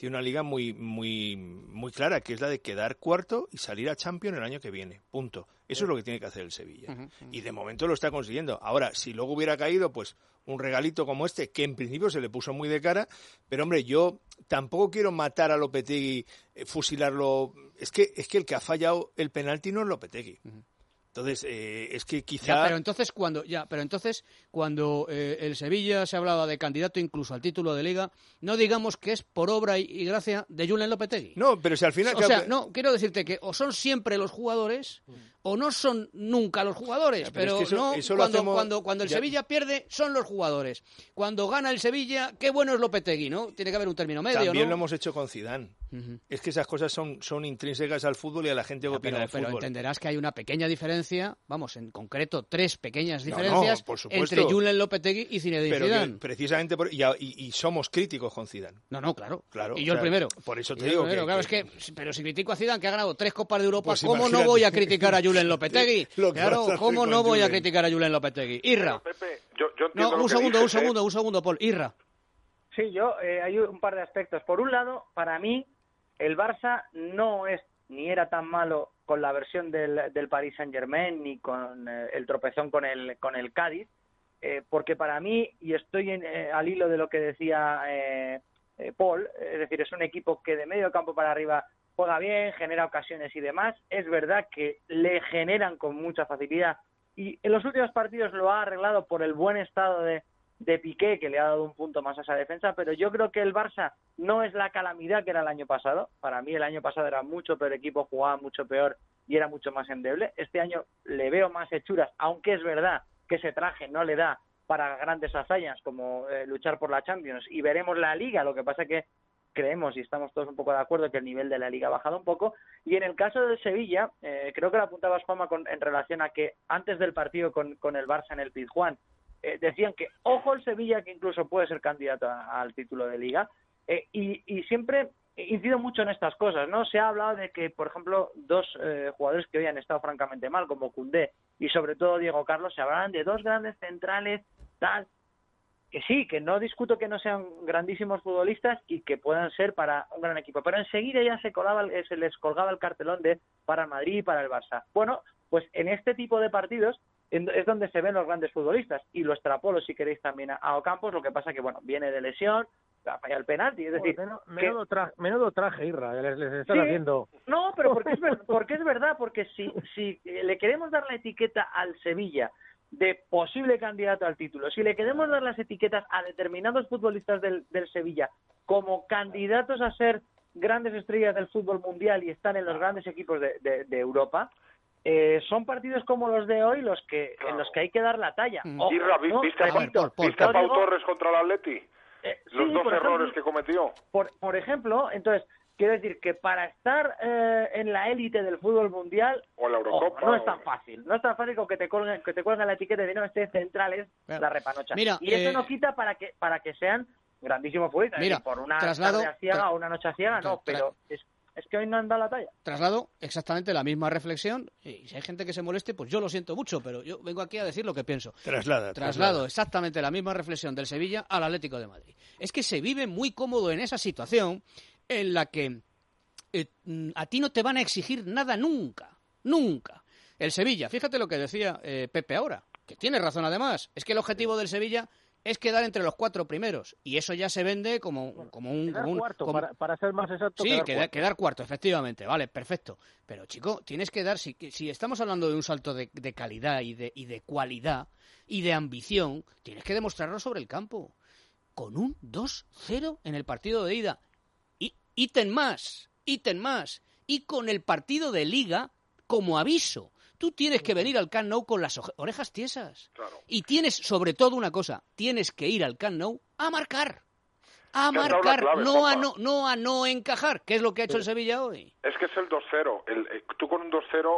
tiene una liga muy muy muy clara, que es la de quedar cuarto y salir a Champions el año que viene, punto. Eso es lo que tiene que hacer el Sevilla. Uh-huh, uh-huh. Y de momento lo está consiguiendo. Ahora, si luego hubiera caído, pues un regalito como este, que en principio se le puso muy de cara, pero hombre, yo tampoco quiero matar a Lopetegui, eh, fusilarlo. Es que es que el que ha fallado el penalti no es Lopetegui. Uh-huh. Entonces, eh, es que quizá... Ya, pero entonces cuando, ya, pero entonces, cuando eh, el Sevilla se hablaba de candidato incluso al título de Liga, no digamos que es por obra y, y gracia de Julen Lopetegui. No, pero si al final... O sea, que... no, quiero decirte que o son siempre los jugadores... Mm. O no son nunca los jugadores, ya, pero, pero es que eso, no eso cuando, hacemos... cuando, cuando el ya... Sevilla pierde son los jugadores. Cuando gana el Sevilla, qué bueno es Lopetegui, ¿no? Tiene que haber un término medio, También ¿no? lo hemos hecho con Zidane. Uh-huh. Es que esas cosas son, son intrínsecas al fútbol y a la gente que ya, opina pero, del fútbol. Pero entenderás que hay una pequeña diferencia, vamos, en concreto tres pequeñas diferencias no, no, por supuesto. entre Julen Lopetegui y Zinedine pero Zidane. Que, precisamente por, y, y, y somos críticos con Zidane. No, no, claro. claro y yo o sea, el primero. Por eso te y digo primero, que... Claro, que... es que, pero si critico a Zidane, que ha ganado tres Copas de Europa, pues ¿cómo imagínate. no voy a criticar a Julen Lopetegui? Claro, ¿cómo no voy Julen? a criticar a Julen Lopetegui? Irra. Pero, Pepe, yo, yo no, un lo segundo, dices, un segundo, ¿eh? un segundo, Paul. Irra. Sí, yo, eh, hay un par de aspectos. Por un lado, para mí, el Barça no es ni era tan malo con la versión del, del Paris Saint-Germain ni con eh, el tropezón con el, con el Cádiz, eh, porque para mí, y estoy en, eh, al hilo de lo que decía eh, eh, Paul, es decir, es un equipo que de medio campo para arriba juega bien, genera ocasiones y demás. Es verdad que le generan con mucha facilidad y en los últimos partidos lo ha arreglado por el buen estado de, de Piqué, que le ha dado un punto más a esa defensa, pero yo creo que el Barça no es la calamidad que era el año pasado. Para mí el año pasado era mucho peor equipo, jugaba mucho peor y era mucho más endeble. Este año le veo más hechuras, aunque es verdad que ese traje no le da para grandes hazañas como eh, luchar por la Champions, y veremos la Liga. Lo que pasa que creemos y estamos todos un poco de acuerdo que el nivel de la Liga ha bajado un poco. Y en el caso del Sevilla, eh, creo que lo apuntabas, Juanma, con, en relación a que antes del partido con, con el Barça en el Pizjuán, eh, decían que ojo el Sevilla, que incluso puede ser candidato a, al título de Liga, eh, y, y siempre incido mucho en estas cosas, ¿no? Se ha hablado de que, por ejemplo, dos eh, jugadores que hoy han estado francamente mal, como Koundé y sobre todo Diego Carlos, se hablaban de dos grandes centrales, tal... que sí, que no discuto que no sean grandísimos futbolistas y que puedan ser para un gran equipo, pero enseguida ya se colgaba, se les colgaba el cartelón de para el Madrid y para el Barça. Bueno, pues en este tipo de partidos es donde se ven los grandes futbolistas, y lo extrapolo si queréis también a, a Ocampos, lo que pasa que, bueno, viene de lesión, ha fallado el penalti, es decir... Menudo, menudo, traje, menudo traje, Irra, les, les están sí, haciendo... No, pero porque es, porque es verdad, porque si, si le queremos dar la etiqueta al Sevilla de posible candidato al título, si le queremos dar las etiquetas a determinados futbolistas del, del Sevilla como candidatos a ser grandes estrellas del fútbol mundial y están en los grandes equipos de, de, de Europa, eh, son partidos como los de hoy los que claro. en los que hay que dar la talla. Ojo, Irra, ¿no? ¿viste, a, Pau, ¿viste a Pau Torres contra el Atleti? Eh, los sí, dos por errores ejemplo, que cometió. Por, por ejemplo, entonces... Quiero decir que para estar eh, en la élite del fútbol mundial o la Eurocopa, oh, no es tan fácil. No es tan fácil con que te colguen, que te cuelguen la etiqueta de no, este central es la repanocha. Mira, y eso eh... no quita para que para que sean grandísimos futbolistas. Mira, por una traslado, tarde ciega tra... o una noche ciega, no, tra... pero es, es que hoy no han dado la talla. Traslado exactamente la misma reflexión, y si hay gente que se moleste, pues yo lo siento mucho, pero yo vengo aquí a decir lo que pienso. Traslada. Traslado traslada. exactamente la misma reflexión del Sevilla al Atlético de Madrid. Es que se vive muy cómodo en esa situación en la que Eh, a ti no te van a exigir nada nunca, nunca. El Sevilla, fíjate lo que decía eh, Pepe ahora, que tiene razón además, es que el objetivo del Sevilla es quedar entre los cuatro primeros, y eso ya se vende como, como un... Quedar como un cuarto, como... Para, para ser más exacto, sí, quedar, quedar, cuarto. quedar cuarto, efectivamente, vale, perfecto. Pero chico, tienes que dar, si, si estamos hablando de un salto de, de calidad y de, y de cualidad y de ambición, tienes que demostrarlo sobre el campo, con un dos cero en el partido de ida. Y ítem más... ítem más, y con el partido de Liga como aviso. Tú tienes que venir al Camp Nou con las orejas tiesas. Claro. Y tienes, sobre todo, una cosa, tienes que ir al Camp Nou a marcar. A marcar, clave, no, a no, no a no encajar, que es lo que ha hecho sí. el Sevilla hoy. Es que es el dos cero. El, eh, tú con un dos cero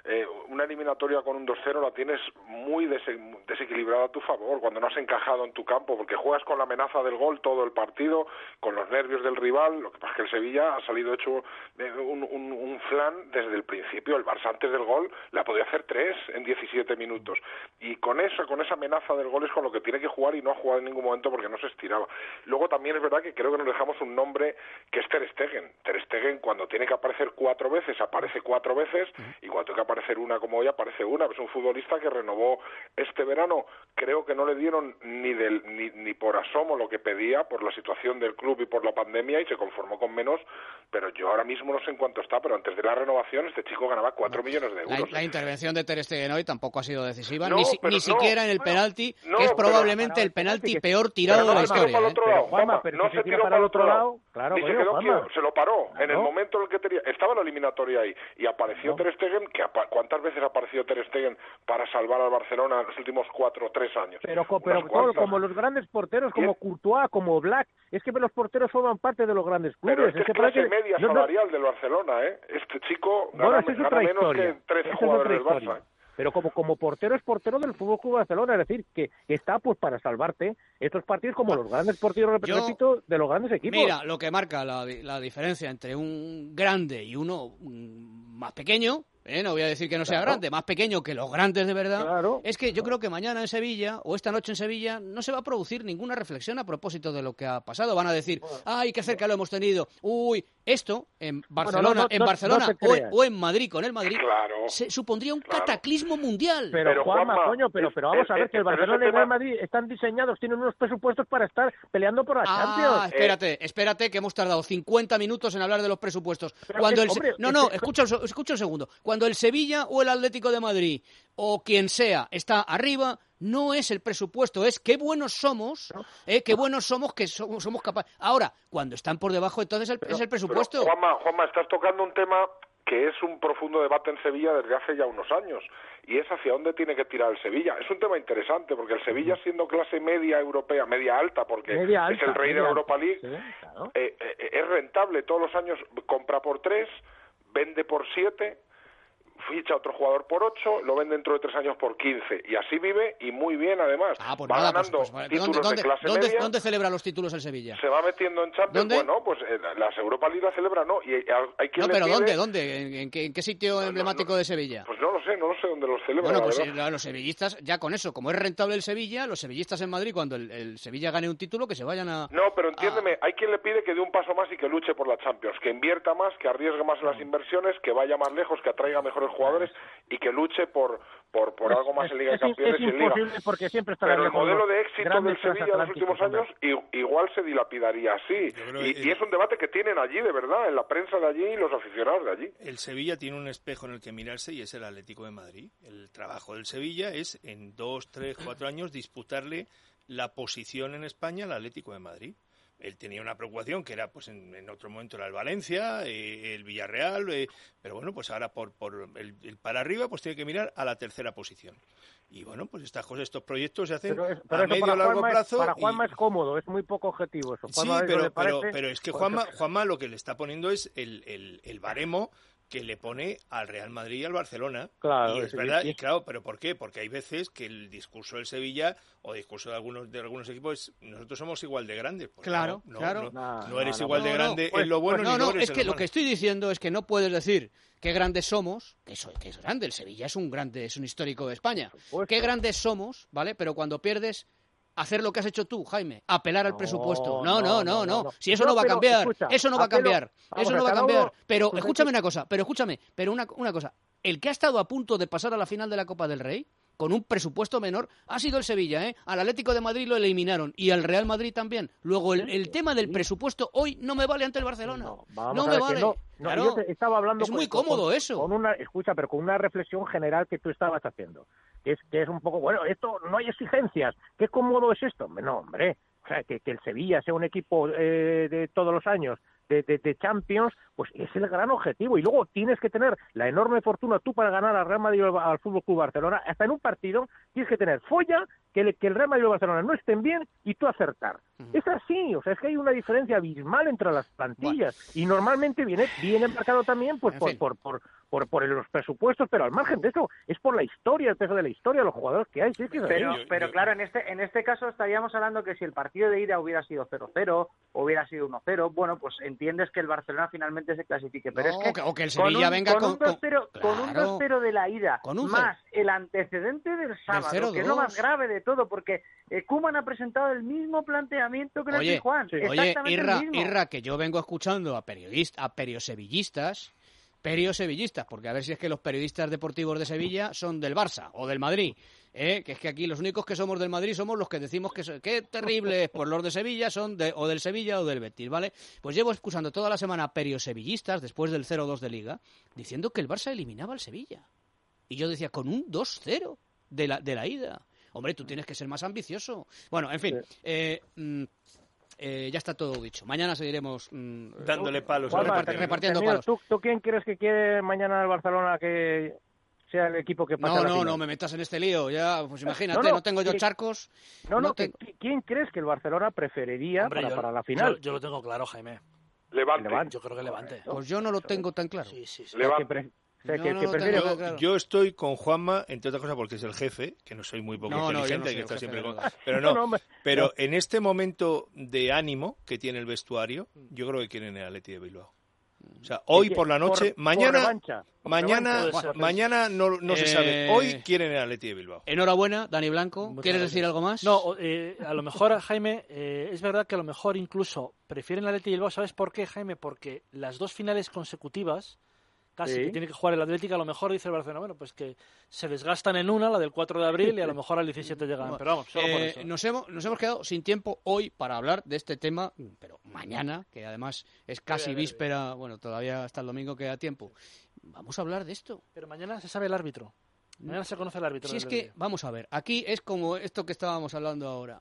eh, una eliminatoria con un dos cero la tienes muy dese- desequilibrada a tu favor, cuando no has encajado en tu campo, porque juegas con la amenaza del gol todo el partido, con los nervios del rival. Lo que pasa es que el Sevilla ha salido hecho un, un, un flan desde el principio. El Barça antes del gol le ha podido hacer tres en diecisiete minutos, y con eso, con esa amenaza del gol es con lo que tiene que jugar, y no ha jugado en ningún momento porque no se estiraba. Luego también es verdad que creo que nos dejamos un nombre que es Ter Stegen. Ter Stegen, cuando tiene que aparecer cuatro veces, aparece cuatro veces, y cuando tiene que aparecer una como hoy, aparece una. Es un futbolista que renovó este verano. Creo que no le dieron ni, del, ni, ni por asomo lo que pedía por la situación del club y por la pandemia, y se conformó con menos, pero yo ahora mismo no sé en cuánto está, pero antes de la renovación este chico ganaba cuatro millones de euros. La, la intervención de Ter Stegen hoy tampoco ha sido decisiva, no, ni, si, ni no, siquiera en el bueno, penalti, no, que es pero, probablemente el penalti que, peor tirado no, de la no, historia. Para el ¿eh? otro lado, pero, Juanma, pero no si se tiró para el otro lado, lado claro, ni coño, se quedó Juanma. quieto, se lo paró. Claro. En el momento en el que tenía, estaba la eliminatoria ahí, y apareció No. Ter Stegen, que apa- ¿cuántas veces ha aparecido Ter Stegen para salvar al Barcelona en los últimos cuatro o tres años? Pero, co- pero Unas todo, cuantas. como los grandes porteros, como Bien. Courtois, como Black, es que los porteros forman parte de los grandes clubes. Pero este es que clase parece que- media no, no, salarial del Barcelona, ¿eh? Este chico bueno, gana, esa es gana otra menos historia. que trece Esa es jugadores otra del historia. Barça. Pero como, como portero es portero del Fútbol Club Barcelona, es decir, que está pues para salvarte estos partidos como los grandes porteros, Yo- repito, de los grandes equipos. Mira, lo que marca la, di- la diferencia entre un grande y uno mm, más pequeño, ¿eh? No voy a decir que no sea Claro. grande, más pequeño que los grandes de verdad, Claro. es que yo creo que mañana en Sevilla o esta noche en Sevilla no se va a producir ninguna reflexión a propósito de lo que ha pasado. Van a decir, ay, qué cerca lo hemos tenido. Uy, esto en Barcelona, no, no, en no, Barcelona no te o, en, creas. o en Madrid con el Madrid, Claro. se supondría un Claro. cataclismo mundial. Pero, Pero, Juanma, Juanma, coño, pero, es- pero vamos es- a ver es- que el pero Barcelona ese y el Real tema- Madrid están diseñados, tienen unos presupuestos para estar peleando por la Ah, Champions. espérate, espérate, que hemos tardado cincuenta minutos en hablar de los presupuestos. Pero Cuando que, el Se- hombre, no, es no, que- escucha, el se- escucha un segundo. Cuando el Sevilla o el Atlético de Madrid o quien sea está arriba, no es el presupuesto, es qué buenos somos, eh, qué buenos somos que somos, somos capaces. Ahora, cuando están por debajo, entonces el- es el presupuesto. Pero, Juanma, Juanma, estás tocando un tema que es un profundo debate en Sevilla desde hace ya unos años, y es hacia dónde tiene que tirar el Sevilla. Es un tema interesante, porque el Sevilla, siendo clase media europea, media alta, porque Media es alta, el rey de media la Europa alta. League, Sí, claro. eh, eh, es rentable. Todos los años compra por tres, vende por siete, ficha a otro jugador por ocho, lo vende dentro de tres años por quince, y así vive, y muy bien además. Ah, pues va nada, pues- ganando pues, ¿dónde, títulos dónde- de clase dónde- media. dónde celebra los títulos el Sevilla? Se va metiendo en Champions. ¿Dónde? Bueno, pues eh, las Europa League la celebra, ¿no? Y hay, hay quien No, le pero pide- ¿dónde? ¿Dónde? ¿En, en qué, en qué sitio emblemático de Sevilla? Pues no lo sé, no lo sé dónde los celebra, Bueno, la pues verdad. eh, los sevillistas, ya con eso, como es rentable el Sevilla, los sevillistas en Madrid, cuando el, el Sevilla gane un título, que se vayan a... No, pero entiéndeme, hay quien le pide que dé un paso más y que luche por la Champions, que invierta más, que arriesgue más en las inversiones, que vaya más lejos, que atraiga mejores jugadores y que luche por por, por algo más en Liga de Es, es, Campeones es y en Liga. imposible porque siempre estará Pero el lejos modelo los de éxito grandes del Sevilla en los últimos años i- igual se dilapidaría así. creo Y, que- y es un debate que tienen allí, de verdad, en la prensa de allí y los aficionados de allí. El Sevilla tiene un espejo en el que mirarse y es el Atlético de Madrid. El trabajo del Sevilla es en dos, tres, cuatro años disputarle la posición en España al Atlético de Madrid. Él tenía una preocupación que era, pues en, en otro momento era el Valencia, eh, el Villarreal, eh, pero bueno, pues ahora por, por el, el para arriba, pues tiene que mirar a la tercera posición. Y bueno, pues estas cosas, estos proyectos se hacen Pero, es- pero a eso medio para largo Juanma, plazo. es, para y- Juanma es cómodo, es muy poco objetivo eso. Sí, Juanma, ¿eso pero, le pero, parece? pero es que Pues Juanma, eso- Juanma lo que le está poniendo es el, el, el baremo que le pone al Real Madrid y al Barcelona. Claro, y es sí, verdad, sí. y claro, pero ¿por qué? Porque hay veces que el discurso del Sevilla o el discurso de algunos de algunos equipos es, nosotros somos igual de grandes. Pues Claro, no, no, claro. No, no No, eres no, igual no, de no, grande pues- en lo bueno pues ni no, lo no, eres es en que lo lo que malo. estoy diciendo es que no puedes decir qué grandes somos, que, eso, que es grande, el Sevilla es un grande, es un histórico de España. Qué grandes somos, ¿vale? Pero cuando pierdes, hacer lo que has hecho tú, Jaime, apelar al No, presupuesto. No, no, no, no. no, no. Si eso No, no va a pero, cambiar, escucha, eso no va a apelo- cambiar, vamos eso a no va a cada cambiar. uno- Pero pues hay escúchame que- una cosa, pero escúchame, pero una, una cosa. El que ha estado a punto de pasar a la final de la Copa del Rey, con un presupuesto menor, ha sido el Sevilla, ¿eh? Al Atlético de Madrid lo eliminaron y al Real Madrid también. Luego, el, el tema del presupuesto hoy no me vale ante el Barcelona. No, Vamos a me ver, que vale. no, no, Claro. yo te estaba hablando Es con- muy con- cómodo con- eso. Con una, escucha, pero con una reflexión general que tú estabas haciendo. Que es, que es un poco, bueno, esto no hay exigencias. ¿Qué cómodo es esto? No, hombre. O sea, que, que el Sevilla sea un equipo eh, de todos los años de, de, de Champions, pues es el gran objetivo. Y luego tienes que tener la enorme fortuna tú para ganar al Real Madrid o al Fútbol Club Barcelona. Hasta en un partido tienes que tener folla, que el, que el Real Madrid o el Barcelona no estén bien y tú acertar. Uh-huh. Es así, o sea, es que hay una diferencia abismal entre las plantillas. Bueno. Y normalmente viene viene marcado también pues por, por, por, por, por los presupuestos, pero al margen de eso, es por la historia, el peso de la historia, los jugadores que hay. Sí, que pero, pero claro, en este en este caso estaríamos hablando que si el partido de ida hubiera sido cero cero o hubiera sido uno cero, bueno, pues entiendes que el Barcelona finalmente se clasifique, pero no, es que, o que el Sevilla con un, venga con, con, un dos cero, con, con un dos cero de la ida, más el antecedente del sábado, del que es lo más grave de todo, porque eh, Koeman ha presentado el mismo planteamiento que en oye, el Pizjuán, sí. exactamente Oye, Irra, el mismo. Irra, que yo vengo escuchando a periodistas, a periosevillistas, periosevillistas, porque a ver si es que los periodistas deportivos de Sevilla son del Barça o del Madrid, ¿eh? Que es que aquí los únicos que somos del Madrid somos los que decimos que so- qué terrible es, pues los de Sevilla son de, o del Sevilla o del Betis, ¿vale? Pues llevo escuchando toda la semana periosevillistas después del cero dos de Liga diciendo que el Barça eliminaba al Sevilla. Y yo decía, con un dos cero de la, de la ida. Hombre, tú tienes que ser más ambicioso. Bueno, en fin, sí. eh, mm, eh, ya está todo dicho. Mañana seguiremos mm, dándole palos, Juan, repart- te, repartiendo te, palos. ¿tú, ¿Tú quién crees que quiere mañana el Barcelona que sea el equipo que pase No, a la no, final? no me metas en este lío. Ya, pues imagínate, no, no, no tengo yo ¿quién, charcos. No, no, no te... ¿quién crees que el Barcelona preferiría Hombre, para, yo, para la final? Yo, yo lo tengo claro, Jaime. Levante. Levante. Yo creo que Levante. Pues yo no lo tengo tan claro. Sí, sí, sí. Levante. O sea, Yo que, no que lo prefiere... tengo yo, claro. yo estoy con Juanma, entre otras cosas, porque es el jefe, que no soy muy poco No, no, inteligente, yo no soy hay que el estar jefe, siempre de con... verdad. Pero no, No, no, me- pero no. en este momento de ánimo que tiene el vestuario, yo creo que quieren el Atleti de Bilbao. O sea, hoy por la noche, por, mañana, por revancha, por mañana, revancha, mañana no, no Eh, se sabe. Hoy quieren el Atleti de Bilbao. Enhorabuena, Dani Blanco. Muchas ¿Quieres gracias. decir algo más? No, eh, a lo mejor, Jaime, eh, es verdad que a lo mejor incluso prefieren el Atleti y Bilbao. ¿Sabes por qué, Jaime? Porque las dos finales consecutivas, casi Sí. que tiene que jugar el Atlético, a lo mejor dice el Barcelona, bueno, pues que se desgastan en una, la del cuatro de abril, y a lo mejor al diecisiete llegan. Pero vamos, solo por Eh, eso. nos, hemos, nos hemos quedado sin tiempo hoy para hablar de este tema, pero mañana, que además es casi víspera, bueno, todavía hasta el domingo queda tiempo. Vamos a hablar de esto. Pero mañana se sabe el árbitro. Mañana se conoce el árbitro. Si es del que, Atlético. vamos a ver, aquí es como esto que estábamos hablando ahora.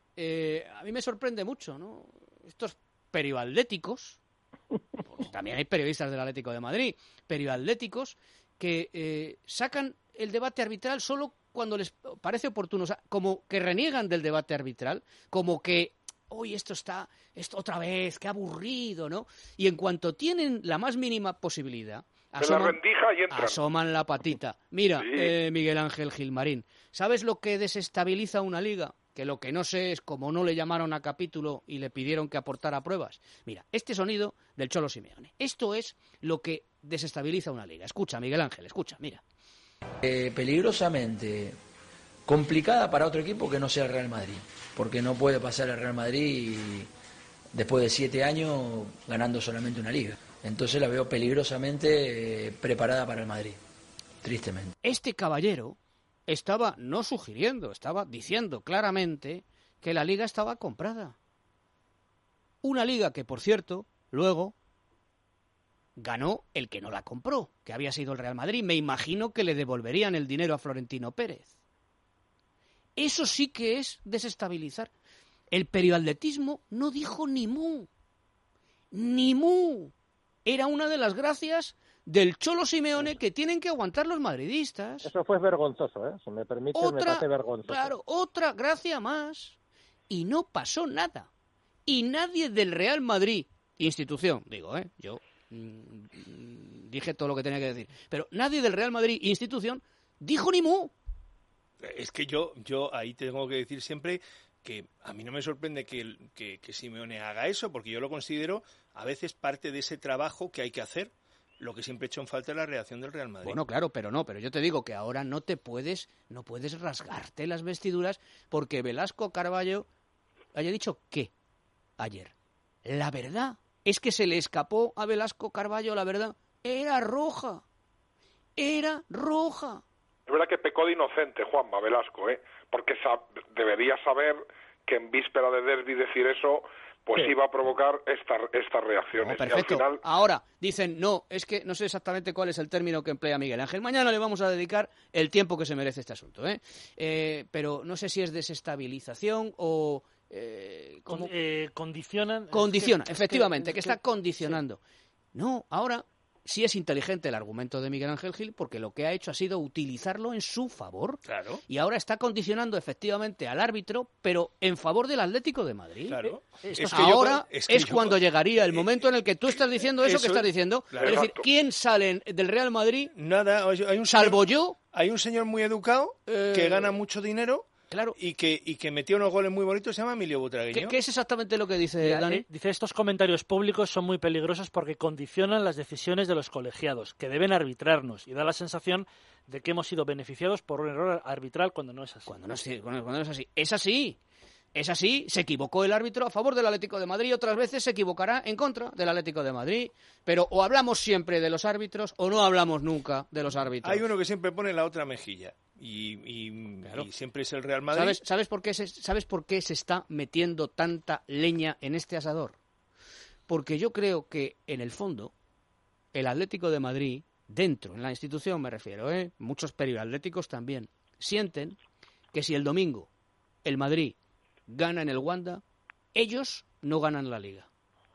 Eh, a mí me sorprende mucho, ¿no? Estos perioatléticos, porque también hay periodistas del Atlético de Madrid, perioatléticos que eh, sacan el debate arbitral solo cuando les parece oportuno, o sea, como que reniegan del debate arbitral, como que hoy esto está, esto otra vez, qué aburrido, ¿no? Y en cuanto tienen la más mínima posibilidad, Se la rendija y entran. asoman la patita. Mira, Sí. eh, Miguel Ángel Gilmarín, ¿sabes lo que desestabiliza una liga? Que lo que no sé es como no le llamaron a capítulo y le pidieron que aportara pruebas. Mira, este sonido del Cholo Simeone. Esto es lo que desestabiliza una liga. Escucha, Miguel Ángel, escucha, mira. Eh, peligrosamente complicada para otro equipo que no sea el Real Madrid, porque no puede pasar el Real Madrid después de siete años ganando solamente una liga. Entonces la veo peligrosamente eh, preparada para el Madrid, tristemente. Este caballero estaba no sugiriendo, estaba diciendo claramente que la liga estaba comprada. Una liga que, por cierto, luego ganó el que no la compró, que había sido el Real Madrid. Me imagino que le devolverían el dinero a Florentino Pérez. Eso sí que es desestabilizar. El perioatletismo no dijo ni mu. Ni mu. Era una de las gracias del Cholo Simeone que tienen que aguantar los madridistas. Eso fue vergonzoso, ¿eh? Si me permites, me Otra, parece vergonzoso. claro, otra gracia más. Y no pasó nada. Y nadie del Real Madrid, institución, digo, ¿eh? Yo mm, dije todo lo que tenía que decir. Pero nadie del Real Madrid, institución, dijo ni mu. Es que yo, yo ahí tengo que decir siempre que a mí no me sorprende que, que, que Simeone haga eso, porque yo lo considero a veces parte de ese trabajo que hay que hacer. Lo que siempre he hecho en falta es la reacción del Real Madrid. Bueno, claro, pero no, pero yo te digo que ahora no te puedes, no puedes rasgarte las vestiduras porque Velasco Carballo haya dicho ¿qué? Ayer. La verdad es que se le escapó a Velasco Carballo, la verdad, era roja. Era roja. Es verdad que pecó de inocente Juanma Velasco, ¿eh? Porque sab- debería saber que en víspera de derbi decir eso pues Sí. iba a provocar esta, estas reacciones. No, y al perfecto. final, Ahora dicen, no, es que no sé exactamente cuál es el término que emplea Miguel Ángel. Mañana le vamos a dedicar el tiempo que se merece este asunto, ¿eh? Eh, pero no sé si es desestabilización o... Eh, Con- ¿cómo? eh, condicionan. Condiciona, es que- es efectivamente, que, es está condicionando. No, ahora sí es inteligente el argumento de Miguel Ángel Gil porque lo que ha hecho ha sido utilizarlo en su favor. Claro. Y ahora está condicionando efectivamente al árbitro, pero en favor del Atlético de Madrid. Claro. Eh, Es que ahora yo- es es, que yo- cuando llegaría el momento en el que tú estás diciendo eso, Eso que estás es- diciendo. claro. Es decir, Exacto. ¿quién sale del Real Madrid? Nada, hay un Salvo señor- yo. Hay un señor muy educado Eh, que gana mucho dinero claro. y que y que metió unos goles muy bonitos, se llama Emilio ¿Qué, Butragueño. qué es exactamente lo que dice Mira, Dani? eh, dice, estos comentarios públicos son muy peligrosos porque condicionan las decisiones de los colegiados, que deben arbitrarnos, y da la sensación de que hemos sido beneficiados por un error arbitral cuando no es así. Cuando no es, cuando no es así. Es así. Es así, se equivocó el árbitro a favor del Atlético de Madrid, otras veces se equivocará en contra del Atlético de Madrid, pero o hablamos siempre de los árbitros o no hablamos nunca de los árbitros. Hay uno que siempre pone la otra mejilla y, y- y siempre es el Real Madrid. ¿Sabes, sabes, por qué se, ¿Sabes por qué se está metiendo tanta leña en este asador? Porque yo creo que, en el fondo, el Atlético de Madrid, dentro, en la institución me refiero, ¿eh? muchos periatléticos también, sienten que si el domingo el Madrid gana en el Wanda, ellos no ganan la Liga.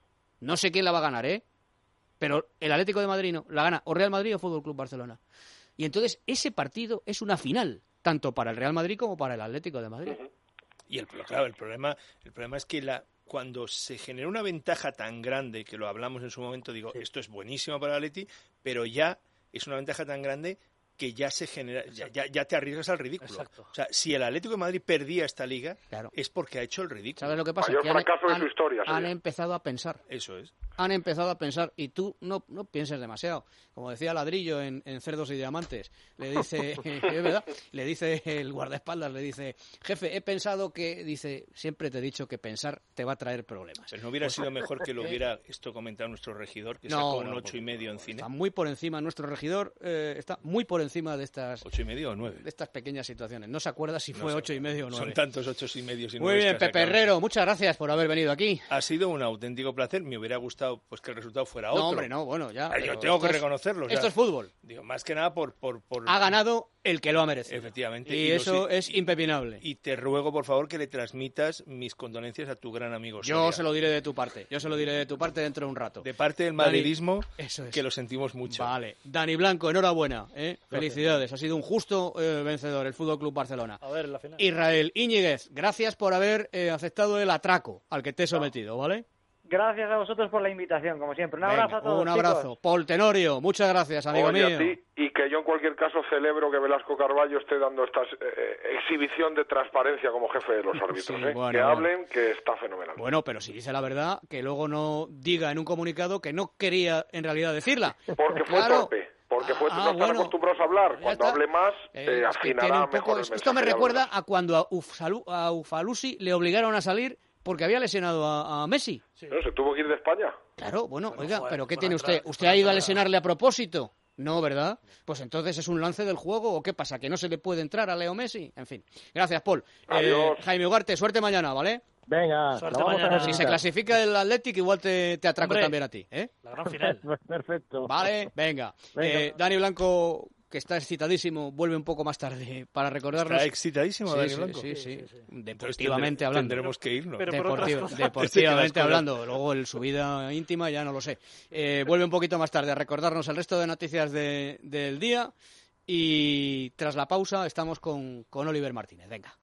No sé quién la va a ganar, ¿eh? Pero el Atlético de Madrid no, la gana o Real Madrid o Fútbol Club Barcelona. Y entonces ese partido es una final, tanto para el Real Madrid como para el Atlético de Madrid. Y el, claro, el problema, el problema es que la, cuando se genera una ventaja tan grande, que lo hablamos en su momento, digo, esto es buenísimo para el Atleti, pero ya es una ventaja tan grande que ya se genera, ya, ya, ya te arriesgas al ridículo. Exacto. O sea, si el Atlético de Madrid perdía esta liga, Claro. es porque ha hecho el ridículo. ¿Sabes lo que pasa? Mayor Que han, fracaso de han- su historia, han sería. empezado a pensar. Eso es. Han empezado a pensar, y tú no, no pienses demasiado. Como decía Ladrillo en, en Cerdos y Diamantes, le dice, es verdad, le dice el guardaespaldas, le dice, jefe, he pensado que, dice, siempre te he dicho que pensar te va a traer problemas. Pero no hubiera Pues, sido mejor que lo eh, hubiera esto comentado nuestro regidor, que No, sacó un no, ocho y medio en cine. Está muy por encima, nuestro regidor eh, está muy por encima de estas, ¿Ocho y medio o nueve? de estas pequeñas situaciones. No se acuerda si No fue sé. ocho y medio o nueve. Son tantos ocho y medio y Muy nueves bien, que ha Pepe sacado. Herrero, muchas gracias por haber venido aquí. Ha sido un auténtico placer. Me hubiera gustado pues que el resultado fuera otro. No, hombre, no, bueno, ya. Ah, Yo pero tengo que esto es- reconocerlo. o sea, Esto es fútbol. Digo, más que nada por... por, por Ha ganado el que lo ha merecido. Efectivamente. Y, lo eso sé- es impepinable. Y te ruego, por favor, que le transmitas mis condolencias a tu gran amigo Yo Soria. se lo diré de tu parte. Yo se lo diré de tu parte dentro de un rato. De parte del Dani- madridismo, Eso es. que lo sentimos mucho. Vale. Dani Blanco, enhorabuena. ¿eh? Felicidades. Ha sido un justo eh, vencedor el Fútbol Club Barcelona. A ver, la final. Israel Íñiguez, gracias por haber eh, aceptado el atraco al que te he sometido, ¿vale? Gracias a vosotros por la invitación, como siempre. Un Venga, abrazo a todos, un abrazo. chicos. Paul Tenorio, muchas gracias, amigo Oye, mío. a ti, y que yo en cualquier caso celebro que Velasco Carballo esté dando esta eh, exhibición de transparencia como jefe de los árbitros. Sí, ¿eh? bueno, que bueno. hablen, que está fenomenal. Bueno, pero si dice la verdad, que luego no diga en un comunicado que no quería en realidad decirla. Porque fue Claro. torpe. Porque fue, Ah, no están bueno. acostumbrados a hablar. Ya Cuando está. hable más, Eh, eh, es que tiene afinará un poco- mejor el Esto me mensaje, ya lo recuerda verás. a cuando a, Ufsalu- a Ufalusi le obligaron a salir porque había lesionado a, a Messi. No, se tuvo que ir de España. Claro, bueno, oiga, joder, pero ¿qué por tiene atrás, usted? por ¿Usted ha ido a atrás. lesionarle a propósito? No, ¿verdad? Pues entonces es un lance del juego o qué pasa, que no se le puede entrar a Leo Messi. En fin, gracias, Paul. Adiós. Eh, Jaime Ugarte, suerte mañana, ¿vale? Venga, Suerte lo vamos a mañana. Si se necesitar. clasifica el Athletic, igual te, te atraco Hombre. también a ti, ¿eh? La gran final. Perfecto. Vale, venga. Venga. Eh, Dani Blanco, que está excitadísimo, vuelve un poco más tarde para recordarnos. Está excitadísimo, Sí, Dani sí, Blanco. sí, sí. Entonces Deportivamente tendré- hablando. Tendremos que irnos. Pero por otras Deportiva- cosas. deportivamente Es que las hablando. Luego el, su vida íntima ya no lo sé. Eh, vuelve un poquito más tarde a recordarnos el resto de noticias de- del día. Y tras la pausa estamos con, con Oliver Martínez. Venga.